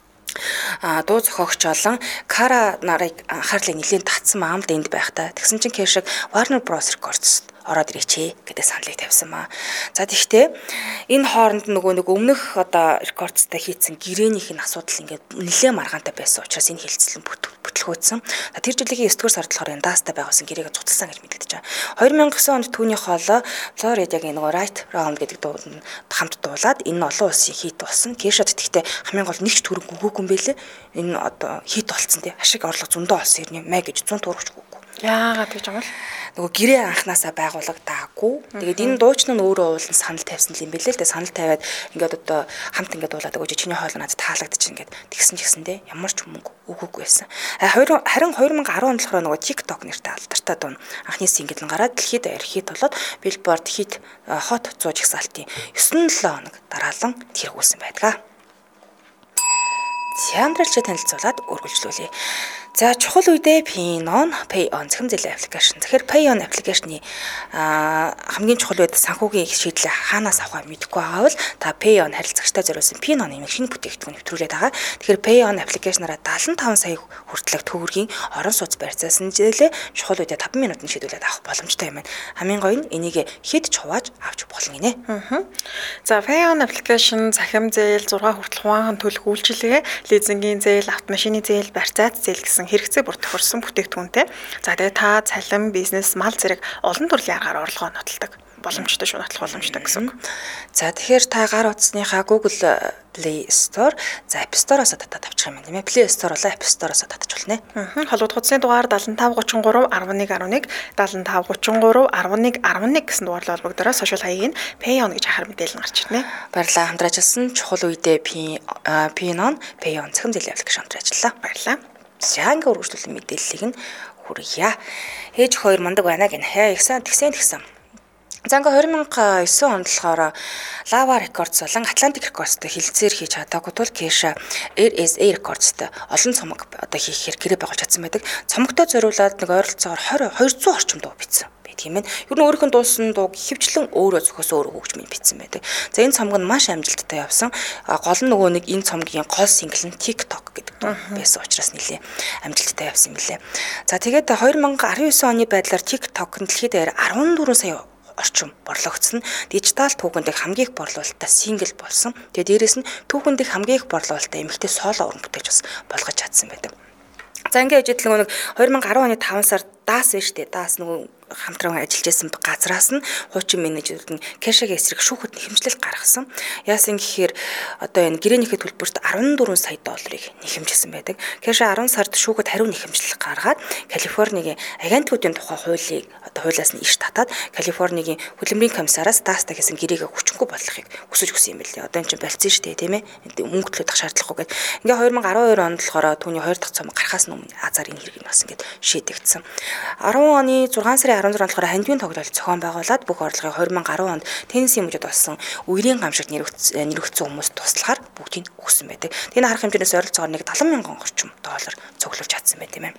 дуу зохиогч олон Кара нарыг анхаарлыг нэлээд татсан маам л энд байхдаа тэгсэн чинь Кэшэг Warner Bros Records ороод ирээч гэдэг саналыг тавьсан маа. За тэгтээ энэ хооронд нэг өмнөх одоо рекордстай хийцэн гэрээнийх нь асуудал ингээд нэлээд маргаантай байсан учраас энэ хилцэлэн бүтлгөөдсөн. Тэр жилийн 9 дугаар сард болохоор энэ DAS-тай байгуулсан гэрээгээ цуцлсан гэж мэдэгдэж байгаа. 2009 онд түүний хоолой Florida-гийн Right Round гэдэг дууд нь хамт дуулаад энэ олон улсын хит болсон. Кэшад тэгтээ хамгийн гол нэгч төрөг өгөөгүй юм бэлээ. Энэ одоо хит болцсон тий. Ашиг орлого зөндөө олсон юм мэ гэж 100 төгрөгч өгөхгүй. Яагаад гэж байгаа юм бол нөгөө гэрээ анханасаа байгуулагдаагүй. Тэгээд энэ дуучин нь өөрөө уулын санал тавьсан юм билээ л дээ. Санал тавиад ингээд одоо хамт ингээд дуулаад өгөөж чиний хоол надад таалагдчих ингээд тэгсэн ч гэсэндээ ямар ч мөнгө өгөөгүй байсан. Харин 2010 онд болохоор нөгөө TikTok нэртэй алдартай дуу анхны сингл нь гараад дэлхийд архит болоод Billboard хит Hot 100 жагсаалтын 9-7 хоног дараалан тэргүүлсэн байдаг. Чандралч танилцуулаад үргэлжлүүлье. За чухал үедээ Pay on захин зэлийн аппликейшн. Тэгэхээр Pay on аппликейшны хамгийн чухал үед санхүүгийн шийдлээ хаанаас авахаа мэдэхгүй байгаа бол та Pay on харилцагчтай зориулсан Pin on нэмэх шинэ бүтээгдэхүүн нэвтрүүлээд байгаа. Тэгэхээр Pay on аппликейшнаараа 75 сая хүртэлх төгрөгийн орон сууц барьцаасан зээлээ чухал үедээ 5 минутанд шийдүүлээд авах боломжтой юм байна. Хамгийн гоё нь энийг хэд чувааж авч болно гинэ. За Pay on аппликейшн захин зээл 6 хүртэл хуваан төлөх үйлчилгээ, лизингийн зээл, автомашины зээл, барьцаат зээл гэсэн гэсэн хэрэгцээ бүр тохирсон бүтээгдэхүүнтэй. За тэгээд та цалин, бизнес, мал зэрэг олон төрлийн аргаар орлогоо нотолдог боломжтой шүү, нотлох боломжтой гэсэн үг. За тэгэхээр та гар утасныхаа Google Play Store, за App Store-оос татаад авчих юм байна. Play Store болоо App Store-оос татаж болно. Холбогдох утасны дугаар 7533 1111 7533 1111 гэсэн дугаарлал холбогдороо сошиал хаягийг Pay On гэж хахаар мэдээлэл гарч ирнэ. Баярлалаа. Хамтран ажилласан чухал үедээ Pay On цахим зэлийн аппликейшн хамтран ажиллаа. Баярлалаа. За ингээ үргэлжлүүлэн мэдээллийг нь хүргье. Ээж хоёр мундаг байна гэнэ. Тэгсэн. За ингээ 2009 онд болохоор Lava Records болон Atlantic Records-тэй хилцээр хийж чадаагүй тул Kesha RSA Records-тэй олон цомог одоо хийхээр гэрээ байгуулж чадсан байдаг. Цомогтой зориулаад нэг ойролцоогоор 200 орчим дуу бичсэн. Тийм ээ. Ер нь өөрийнх нь дуусан дууг хөвчлэн өөрөө зохиосон өөрөө хөгжмөд бичсэн байдаг. За энэ цомог нь маш амжилттай явсан. Гол нь нөгөө нэг энэ цомгийн гол сингл нь TikTok гэдэг дуу байсан учраас нэлээ амжилттай явсан юм лээ. За тэгээд 2019 оны байдлаар TikTok нь дэлхийд 14 сая орчим борлогдсон. Дижитал түүхэндээ хамгийн их борлуулалттай сингл болсон. Тэгээд дээрэс нь түүхэндээ хамгийн их борлуулалттай эмэгтэй соло уран бүтээж бас болгож чадсан байдаг. За ингээд ижил нэг 2010 оны 5 сард DAS биш үү? DAS нөгөө хамтран ажиллаж байсан газраас нь хуучин менежер нь Kesha-гийн эсрэг шүүхэд нэхэмжлэл гаргасан. Яасан гэхээр одоо энэ гэрээнийхээ төлбөрт 14 сая долларыг нэхэмжсэн байдаг. Kesha 10 сард шүүхэд хариу нэхэмжлэл гаргаад Калифорнигийн агентуудын тухай хуулийг одоо хуулиас нь иш татаад Калифорнигийн хөдөлмөрийн комиссараас DAS-тай хийсэн гэрээгээ хүчингүй болгохыг хүсэж өгсөн юм билээ. Одоо энэ чинь болцсон шүү дээ, тийм ээ. Мөнгө төлөх шаардлагагүй гэдэг. Ингээ 2012 онд болохоор түүний 2 дахь цомог гарахаас өмнө Азар энэ хэрэг нь бас ингээд шийдэгдсэн. 10 оны 6 сарын 16 болохоор хандивын тоглолт зохион байгуулад бүх орлогыг 2010 онд теннисийн мужид болсон үерийн гамшигт нэрвэгдсэн хүмүүст туслахаар бүгдийг өгсөн байдаг. Тэгээд харах хэмжээс ойролцоогоор нэг 70,000 орчим доллар цуглуулж чадсан байт юм ээ.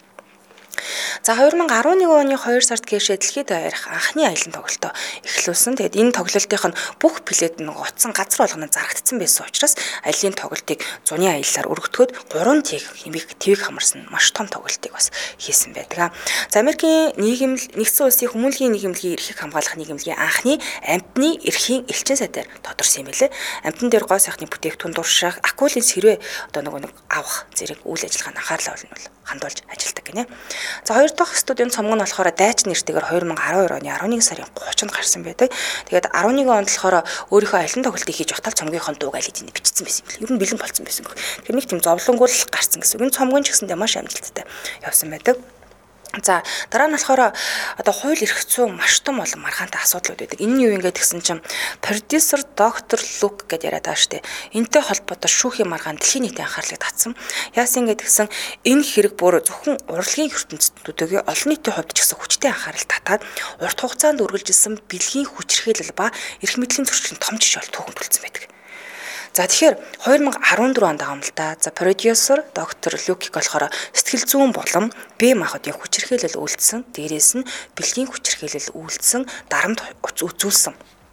За 2011 оны 2 сард Kesha дэлхийд авирах анхны аялын тоглолтоо эхлүүлсэн. Тэгээд энэ тоглолтын бүх билет нь утсан газар болгоно зарагдсан байсан учраас аялын тоглолтыг зуны аяллаар өргөтгөөд 3 твийг хамарсан маш том тоглолтыг бас хийсэн байдаг. За Америкийн нэгдсэн улсын хүмүүнлэгийн нийгэмлэгийн эрхийг хамгаалах нийгэмлэгийн анхны амтны эрхийн элчин сайдаар тодорсон юм билээ. Амтан дээр гоо сайхны бүтээгдэхүүн дурших, акулын сэрвэ одоо нэг авах зэрэг үйл ажиллагаанд анхаарлаа хандуулж ажилладаг гинэ. За хоёр дахь студийн цомог нь болохоор Дайч нэртэйгээр 2012 оны 11 сарын 30-нд гарсан байдаг. Тэгээд 11 онд болохоор өөрийнхөө аялын тоглолтыг хийж явахдаа цомгийнхоо дууг аль хэдийн бичсэн байсан юм. Ер нь бэлэн болсон байсан. Тэр нэг тийм зовлонгуул гарсан гэсэн. Энэ цомог нь ч гэсэндээ маш амжилттай явсан байдаг. За дараа нь болохоор одоо хууль эрх зүйн маш том олон маргаантай асуудлууд байдаг. Энэ нь юу ингээд гэсэн чинь продюсер доктор Лук гэдээ яриад байгаа штэ. Энтэй холбоотой шүүхийн маргаан дэлхийн нийтийн анхаарлыг татсан. Яасан ингээд гэсэн энэ хэрэг бүр зөвхөн урлагийн ертөнцийн олон нийтийн хувьд ч гэсэн хүчтэй анхаарал татаад урт хугацаанд үргэлжилсэн бэлгийн хүчирхийлэл ба эрх мэдлийн зөрчлийн том жишээ бол түүхэнд үлдсэн байдаг. За тэгэхээр 2014 онд байгаа юм л да. За продюсер доктор Люкиг болохоор сэтгэл зүйн болон бие махбодын хүчирхийлэл үйлдсэн, дээрээс нь бэлгийн хүчирхийлэл үйлдсэн, дарамт үзүүлсэн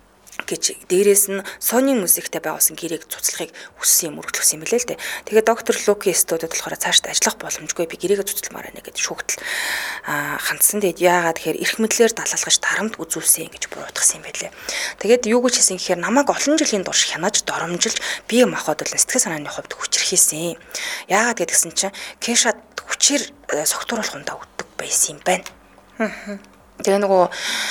гэж дээрээс нь Sony музиктэй байгуулсан гэрээг цуцлахыг хүссэн юм өргөдлөсөн юм билээ л дээ. Тэгээд доктор Лукийн студиуд болохоор цаашд ажиллах боломжгүй би гэрээгээ цуцламаар байна гэдэг шүүгтэл хандсан. Тэгээд яагаад тэгэхээр эрх мэдлэр далалгаж дарамт үзүүлсэн гэж буруутгасан юм байлээ. Тэгээд юу гэж хэлсэн гэхээр намайг олон жилийн турш хянаж доромжилж бие махбод болон сэтгэл санааны хувьд хүчирхийлсэн. Яагаад гэдгсэн чинь Kesha хүчээр согтууруулах ундаа өгдөг байсан юм байна. Тэгээ нөгөө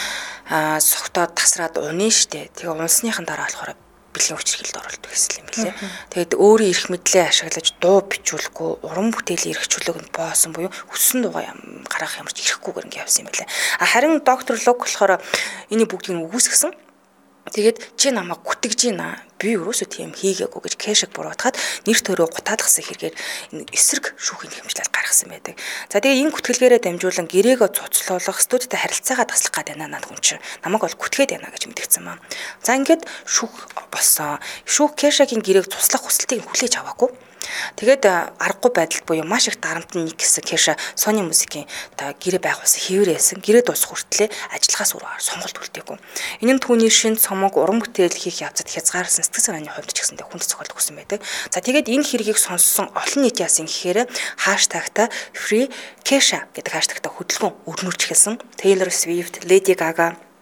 согтоод тасраад унаа штэ. Тэгээ унсныхан дараа болохоор бэлгийн хүчирхийлэлд оролдог гэсэн юм билээ. Тэгээд өөрийн эрх мэдлээ ашиглаж дуу бичүүлэхгүй, уран бүтээлийн эрхчлөлөг нь боосон буюу хүссэн дуугаа гаргах ямарч ирэхгүйгээр ингэ явсан юм билээ. Харин доктор Лук болохоор энийг бүгдийг нь үгүйсгэсэн. Тэгээд чи намайг гүтгэж гинэ. Би юусоо тийм хийгээгүй гэж Kesha-г буруутгаад нэр төрөө гутаалгасан хэрэгээр эсрэг шүүхийн хэмжлэл гаргасан байдаг. За тэгээ энэ гүтгэлгээрээ дамжуулан гэрээгээ цуцлуулах, студиуд харилцаагаа таслах гэдэг надад хүн чинь намайг бол гүтгээд байна гэж мэдгдсэн маа. За ингээд шүүх болсон. Шүүх Kesha-гийн гэрээг цуслах хүсэлтийг хүлээж аваагүй. Тэгээд аргагүй байдал буюу маш их дарамт нэг гэсэн Kesha Sony музикийн гэрээ байгуулсан хэвээрээсэн гэрээ дуусах хүртлээр ажиллахаас өөр сонголт үлдээгүй. Энэ нь түүний шинэ цомог уран бүтээл хийх явцад хязгаарласан сэтгэл санааны хувьд ч гэсэндээ хүнд цохолт өгсөн байдаг. За тэгээд энэ хэргийг сонссон олон нийт яасан гэхээр хаштагта Free Kesha гэдэг хаштагта хөдөлгөөн өрнүүлж эхэлсэн. Taylor Swift, Lady Gaga,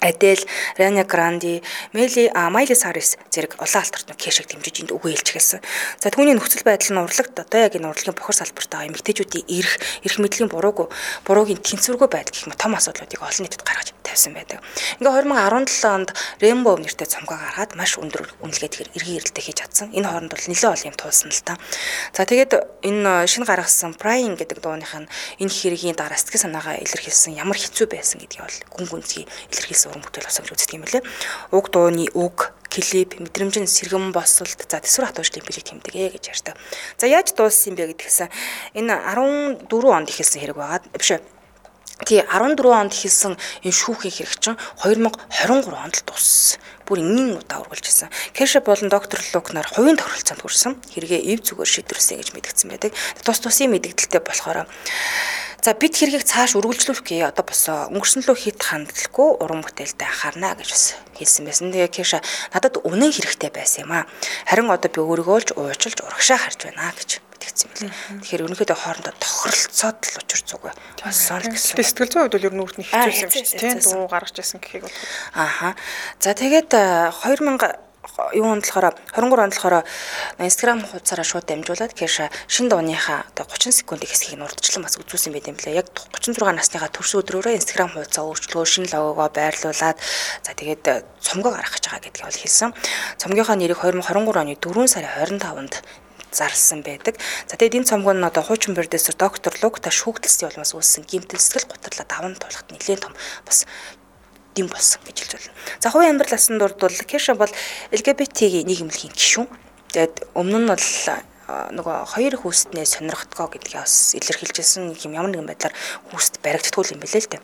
Adele, Ariana Grande, Miley Cyrus зэрэг олон алтарт Кэшиг дэмжиж энд үгээ хэлж гэлсэн. За түүний нөхцөл байдал нь урлагт одоо яг энэ урлагийн бохор салбарт байгаа эмэгтэйчүүдийн эрх мэдлийн буруугийн тэнцвэргүй байдал гэх мэт том асуудлуудыг олон нийтэд гаргаж тавьсан байдаг. Ингээ 2017 онд Rainbow нэртэй цомгоо гаргаад маш өндөр үнэлгээтэйгээр эргэн ирэлтээ хийж чадсан. Энэ хооронд бол нэлээд олон юм туулсан л та. За тэгээд энэ шинэ гаргасан Prime гэдэг дууных нь энэ хэргийн дараа сэтгэл санаагаа илэрхийлсэн ямар хэцүү байсан гэдгийг бол гүн гүнзгий илэрхийлсэн уран бүтээл болсон гэж үздэг юм лээ. Уг дууны үг, клип, мэдрэмжийн сэргэн босолт, за төсвөр хатуужлын билег тэмдэгэ гэж ярьдаг. За яаж дууссан юм бэ гэдгсэн энэ 14 онд эхэлсэн хэрэг байгаа. Биш ээ. Тий 14 онд эхэлсэн энэ шүүхийн хэрэг чинь 2023 онд л дууссан. Бүр энгийн удаа үргэлж ирсэн. Кэша болон доктор Лук нар хувийн тохиролцоонд хүрсэн. Хэрэгээ ив зүгээр шийдвэрсэн гэж мэдгдсэн байдаг. Тусын мэдгдэлтэй болохоор за бид хэргийг цааш үргэлжлүүлэх гээ одоо босоо өнгөрсөн лөө хит хандлагагүй уран бүтээлтэй анхаарна гэж бас хэлсэн байсан. Тэгээ Кэша надад үнэн хэрэгтэй байсан юм аа. Харин одоо би өөрийгөө л уучлж урагшаа харж байна гэж мэдгдсэн юм лээ. Тэгэхээр ерөнхийдөө хоорондоо тохиролцоод л учир зүг болсон л гэсэн. Сэтгэл зүйн хувьд бол ер нь өөртний хэцүүсэн юм шиг тийм дуу гаргаж байсан гэхийг бол. Ааха. За тэгээд 2000 юу онд болохоор 23 онд болохоор Instagram хуудасаараа шууд дамжуулаад Кэша шин дууныхаа одоо 30 секундын хэсгийг нь урдчлан бас үзүүлсэн байт юм лээ. Яг 36 насныхаа төрсөн өдрөөрөө Instagram хуудасаа өөрчлөө шин логогоо байрлуулад за тэгээд цомгоо гаргах гэж байгаа гэдгийг бол хэлсэн. Цомгийнхаа нэрийг 2023 оны 4 сарын 25-нд зарласан байдаг. За тэгээд энэ цомгоо нь одоо хуучин продюсер доктор Лукта шүүгдэлсийн улмаас үүссэн гэмтэл сэтгэл гутралаа даван тулахад нэлээд том бас дэм болсон гэж хэлж байна. За хувийн амьдрал асан дурд бол Кэша бол LGBT-ийн нийгэмлэгийн гишүүн. Тэгээд өмнө нь бол нөгөө хоёр хүүстнээ сонирхдгоо гэдгийг бас илэрхийлжсэн юм ямар нэгэн байдлаар хүүст баригдтгүй юм билээ л дээ.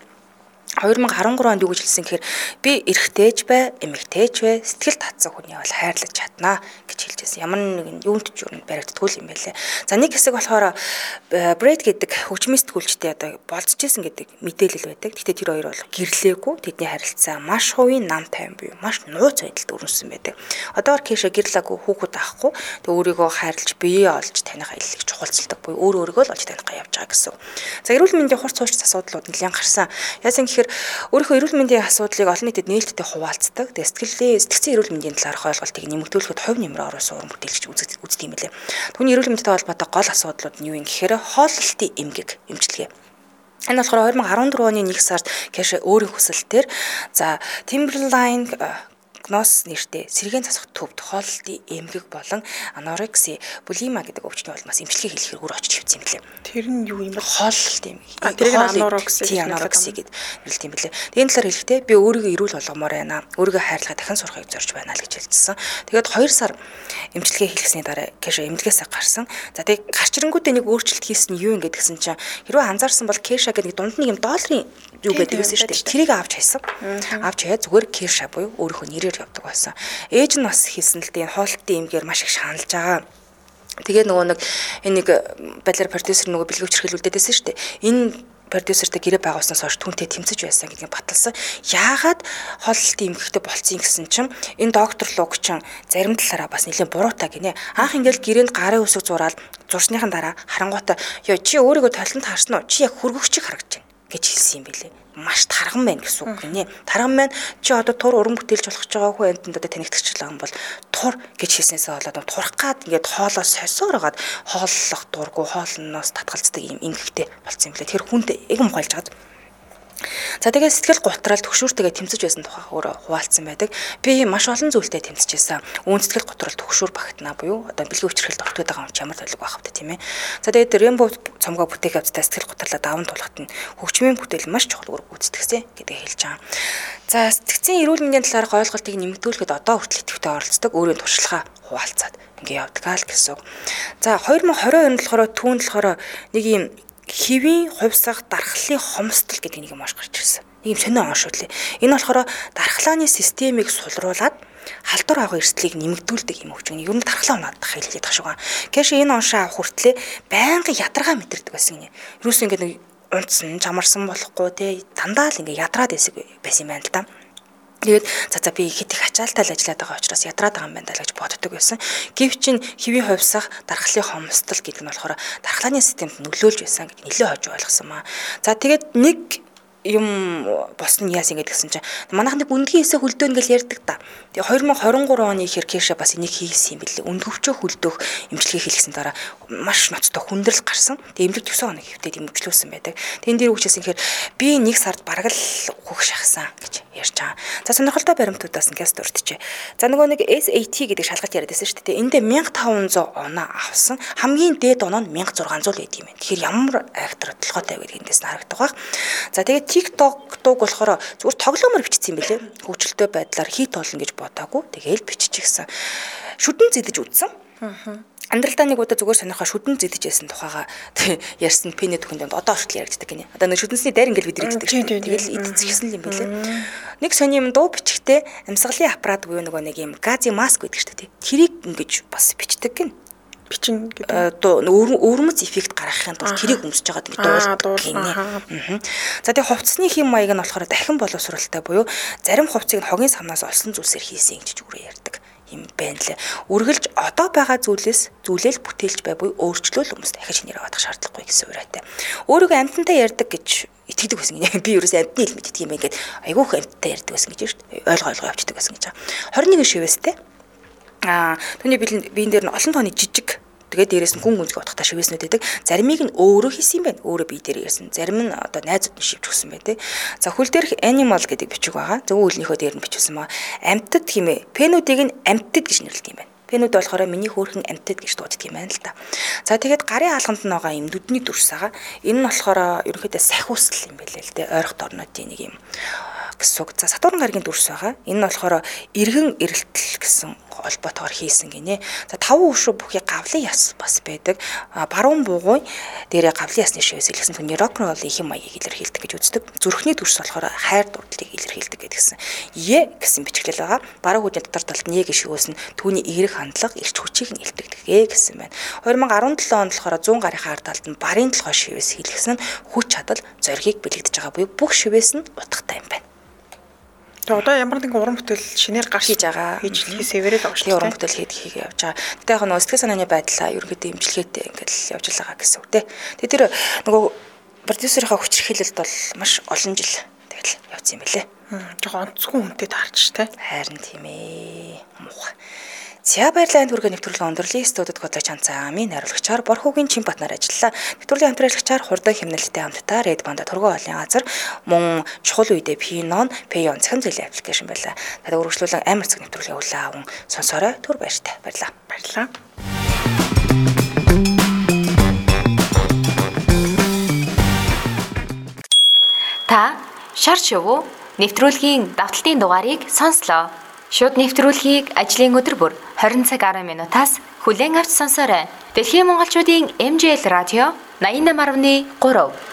2013 онд юу гэж хэлсэн гэхээр би эрэгтэйч бай, эмэгтэйч бай, сэтгэл татсан хүний бол хайрлаж чаднаа гэж хэлжсэн. Ямар нэгэн юунд ч юу баригдтгүй юм байлээ. За нэг хэсэг болохоор Brad гэдэг хөгжмийн сэтгүүлчтэй одоо болцчихсэн гэдэг мэдээлэл байдаг. Гэхдээ тэр хоёр бол гэрлээгүй. Тэдний харилцаа маш хувийн нам тайван буюу маш нууц байдалд өрнөсөн байдаг. Одоогор Кэша гэрлээгүй хүүхэд авахгүй. Тэг өөрийгөө хайрлаж биеэ олж таних аяллыг чухалцалдаг буюу өөрийгөө л олж таних явж байгаа гэсэн. За эрүүл мэндийн хурц хуурц асуудлууд нэлээд гарсан. Яасан гэхээр өөрийнхөө эрүүл мэндийн асуудлыг олон нийтэд нээлттэй хуваалцдаг. Тэгээ сэтгцэн эрүүл мэндийн талаарх ойлголтыг нэмэгдүүлэхэд хувь нэмрээ оруулсан уран бүтээлч үздэг юм лээ. Түүний эрүүл мэндтэй холбоотой гол асуудлууд нь юу юм гэхээр хооллолтын эмгэг эмчилгээ. Энэ болохоор 2014 оны 1 сард Кэша өөрийн хүсэлтээр за Timberline Гнос нэртэй сэргээн засах төвд хооллолтын эмгэг болон анорекси, булима гэдэг өвчтөний улмаас эмчилгээ хийхээр өөр очиж хөвсөн юм лээ. Тэр нь юу юм бэ? Хооллолтын эмгэг. Тэр анорекси гэдэг нэрлэлт юм лээ. Энэ талаар хэлэхдээ би өөрийгөө эрүүл болгомоор байна. Өөрийгөө хайрлахад дахин сурахыг зорж байна л гэж хэлсэн. Тэгээд 2 сар эмчилгээ хийлгэсний дараа Кэша эмнэлгээсээ гарсан. За тэгээд гарч ирэнгүүтээ нэг өөрчлөлт хийсэн нь юу юм гэдгсэн чинь хэрвээ анзаарсан бол Кэша гэдэг дунд нэг юм долларын юу гэдэг байсан шүү дээ. Тэрийг авч хайсан. Авч хаяа зүгээр Кэша буюу өөрийнхөө нэрээр явдаг байсан. Ээж нь бас хэлсэн л дээ энэ хоолтын эмгээр маш их шаналж байгаа. Тэгээ нөгөө нэг энэ нэг балер продюсер нөгөө бэлгэвч хэрхэлүүлдэг байсан шүү дээ. Энэ продюсертэй гэрээ байгуулснаас хойш түүнтэй тэмцэж байсан гэдгийг баталсан. Яагаад хооллолтын эмгэгтэй болцсон гэсэн чинь энэ доктор Лук чинь зарим талаараа бас нэлээд буруутай гинэ. Анх ингээл гэрээнд гарын үсэг зураад зурсныхан дараа харангуйта ёо чи өөрийгөө толгонд харсан уу? Чи яг хөргөгчийг харагдаж байна гэж хэлсэн юм билээ. Маш тарган байна гэсэн үг гинэ. Тарган байна. Чи одоо тур уран бүтээлж болох ч байгаа хөө энд одоо танигдчихлаа юм бол тур гэж хэлснээсээ болоод турах гад ингээд хоолоо сосоороод хооллох дурггүй хоолноос татгалцдаг юм ингэхтэй болцсон юм билээ. Тэр хүнд эгэм гойлж гад. За тэгээд сэтгэл гутрал төгшүүртэйгээ тэмцэж байсан тухай өөрөө хуваалцсан байдаг. Би маш олон зүйлтэй тэмцэж байсан. Үүн сэтгэл гутрал төгшүүр багтнаа буюу одоо бэлгийн өвчрхэл дуртууд байгаа юм чи ямар толиг байх вэ тийм ээ. За тэгээд Rainbow цомгоо бүтээх явцдаа сэтгэл гутралаа даван тулахад нь хөгжмийн бүтээл маш чухал үүрэг гүйцэтгэсэн гэдгийг хэлж байгаа. За сэтгцэн эрүүл мэндийн талаарх ойлголтыг нэмэгдүүлэхэд одоо хүртэл идэвхтэй оролцдог өөрийн туршлагаа хуваалцаад ингээ явдгаа л гэсэн. За 2020 онд болохоор түүнд болохоор нэг юм хэвийн хувьсах дархлын хомсдол гэдэг нэг юм аш гарч ирсэн. Нэг юм сонио онш үлээ. Энэ болохоор дархлааны системийг сулруулад халдвар авах эрсдлийг нэмэгдүүлдэг юм өвчнө. Ер нь дархлаа унаадах хэлээд байгаа шүү. Кэша энэ оншоо авах хүртлээр байнга ядаргаа мэдэрдэг байсан гинэ. Юусэн ингэ нэг унтсан, чамарсан болохгүй те дандаа л ингэ ядраад байсан юм байна л да. Тэгээд за би хэд их ачаалтаа л ажиллаад байгаа учраас ядраад байгаа юм байна даа гэж боддог байсан. Гэвч хэвийн хувьсах дархлын хомсдол гэдэг нь болохоор дархлааны системд нөлөөлж байсан гэж нэлээд хож ойлгосон маа. За тэгээд нэг юм босны яас ингэж гэсэн чинь манайх нэг үндгийн хэсэг хөлдөөн гэж ярьдаг та. Тэгээ 2023 оны ихэр кэшэ бас энийг хийсэн юм билээ. Өндөвчөө хөлдөөх эмчилгээ хийлгсэн дараа маш ноцтой хүндрэл гарсан. Тэгээ эмнэлэг 9 хоног хэвтээд эмчлүүлсэн байдаг. Тэн дээр үгчээс ихээр би 1 сард бараг л хөх шахсан гэж ярьж байгаа. За сонирхолтой баримтуудаас ингээс дурдчихэ. За нөгөө нэг SAT гэдэг шалгалт яриад байсан шүү дээ. Энд 1500 оноо авсан. Хамгийн дээд оноо нь 1600 байдаг юм байна. Тэгэхээр ямар актер толгойтой вэ гэдгээс харагдах баг. За тэгээд TikTok дууг болохоор зүгээр тоглоомор бичсэн юм билээ. Хөгжилтэй байдлаар хит болно гэж бодоагүй. Тэгээл биччихсэн. Шүдэн зэдэж үзсэн. Амьдралдаа нэг удаа зүгээр сонирхоо шүдэн зэдэж яасан тухайга ярьсан пенэ төхөнд одоо хүртэл яригддаг гинэ. Одоо нэг шүдэнсний дайр ингээл бид ирдэг. Тэгэл эдцчихсэн юм билээ. Нэг сони юм дуу бичгтээ амьсгалын аппарат буюу нөгөө нэг юм гази маск гэдэг шүү дээ. Тэрийг ингэж бас бичдэг гин. Бичин гэдэг. Өвөрмөц эффект гаргахын тулд тэрийг өмсөж байгаад ингэ дуулдаг гинэ. За тэгээ хувцсны хэм маяг нь болохоор дахин боловсралтай буюу зарим хувцсыг нь хогийн самнаас олсон зүйлсээр хийсэн гэж зүгээр ярьдаг юм байна лээ. Үргэлж одоо байгаа зүйлээл бүтээлч бай буюу өөрчлөл хүмүүст дахиж нэр авах шаардлагагүй гэсэн ураатай. Өөрийгөө амьтантай ярьдаг гэж итгэдэг байсан гинэ. Би ерөөсөө амьтны хэл мэддэг юм ингээд айгүйх амьтантай ярьдаг байсан гэж шүү дээ. Ойлгоо явчихдаг байсан гэж. 21 шивэстэй. Түүний биен дээр нь олон тооны жижиг тэгээд дээрээс нь гүн гүнзгий утгатай шивэснүүд байдаг. Заримыг нь өөрөө хийсэн юм байна. Өөрөө бие дээр ирсэн. Зарим нь одоо найзууд нь шивж өгсөн байдаг. За хөл дээрх animal гэдэг бичиг байгаа. Зөвхөн үлнийхөө дээр нь бичсэн маа. Амьтад хэмээ. Пенүүдийг нь амьтад гэж нэрлэдэг юм байна. Пенүүд болохоор миний хөөрхөн амьтад гэж дууддаг юм байна л да. За тэгээд гарын хаалганд нь байгаа юм нүдний дүрс байгаа. Энэ нь болохоор ерөнхийдөө сахиусл юм байлээ л дээ. Ойрхот орнуудын нэг юм гэсэн. За Сатурн гаригийн дүрс байгаа. Энэ нь болохоор эргэн эрэлтэл гэсэн холбоотойгоор хийсэн гинэ. За 5 өшөө бүхий гавлын яс бас байдаг. Баруун буугуй дээрээ гавлын ясны шивээс илгэсэн түүний рок-н-роллын хэм маягийг илэрхийлдэг гэж үздэг. Зүрхний дүрс болохоор хайр дурдлыг илэрхийлдэг гэдгсэн. Е гэсэн бичглэл байгаа. Баруун хүйдийн дотор талд нэг шивээс нь түүний эерэг хандлага, эрч хүчийг нь илтгэдэг гэсэн байна. 2017 онд болохоор 100 гарын хаар талд нь барын толгой шивээс хийлгэсэн хүч чадал зоригийг бэлэгдэж байгаа буюу бүх шивээс нь утгатай юм байна. Одоо ямар нэгэн уран бүтээл шинээр гарч хийж байгаа. Хийж сэвэрэл байгаа шүү дээ. Уран бүтээл хийх явж байгаа. Тэгтээ яг нөгөө сэтгэл санааны байдлаа ерөнхийдөө имжлэгээтэй ингээл явж байгаа гэсэн үг те. Тэгээ тэр нөгөө продюсерийнхаа хүч хэрхэлэлт бол маш олон жил тэгэл явцсан юм байлээ. Жог онцгүй хүнтэй таарч те. Харин тийм ээ. Муухай. За баярлалаа түргээ нэвтрүүлгийн өндөрлөлийн студид гоцоо чанцаамын найруулагчаар Борхогийн Чимбатнаар ажиллалаа. Нэвтрүүлгийн хамтраалагчаар Хурдан хэмнэлттэй хамтдаа Red Band тургуй олын газар мөн чухал үедээ Pinon Payon цахим зээлийн аппликейшн байлаа. Та өргөжлүүлэн амар цаг нэвтрүүлгийн үлээ аван сонсорой. Түр баяртай. Баярлалаа. Баярлалаа. Та шар шувуу нэвтрүүлгийн давталтын дугаарыг сонслоо. Шууд нэвтрүүлгийг ажлын өдөр бүр 20 цаг 10 минутаас хүлээн авч сонсоорой. Дэлхийн монголчуудын MJL радио 88.3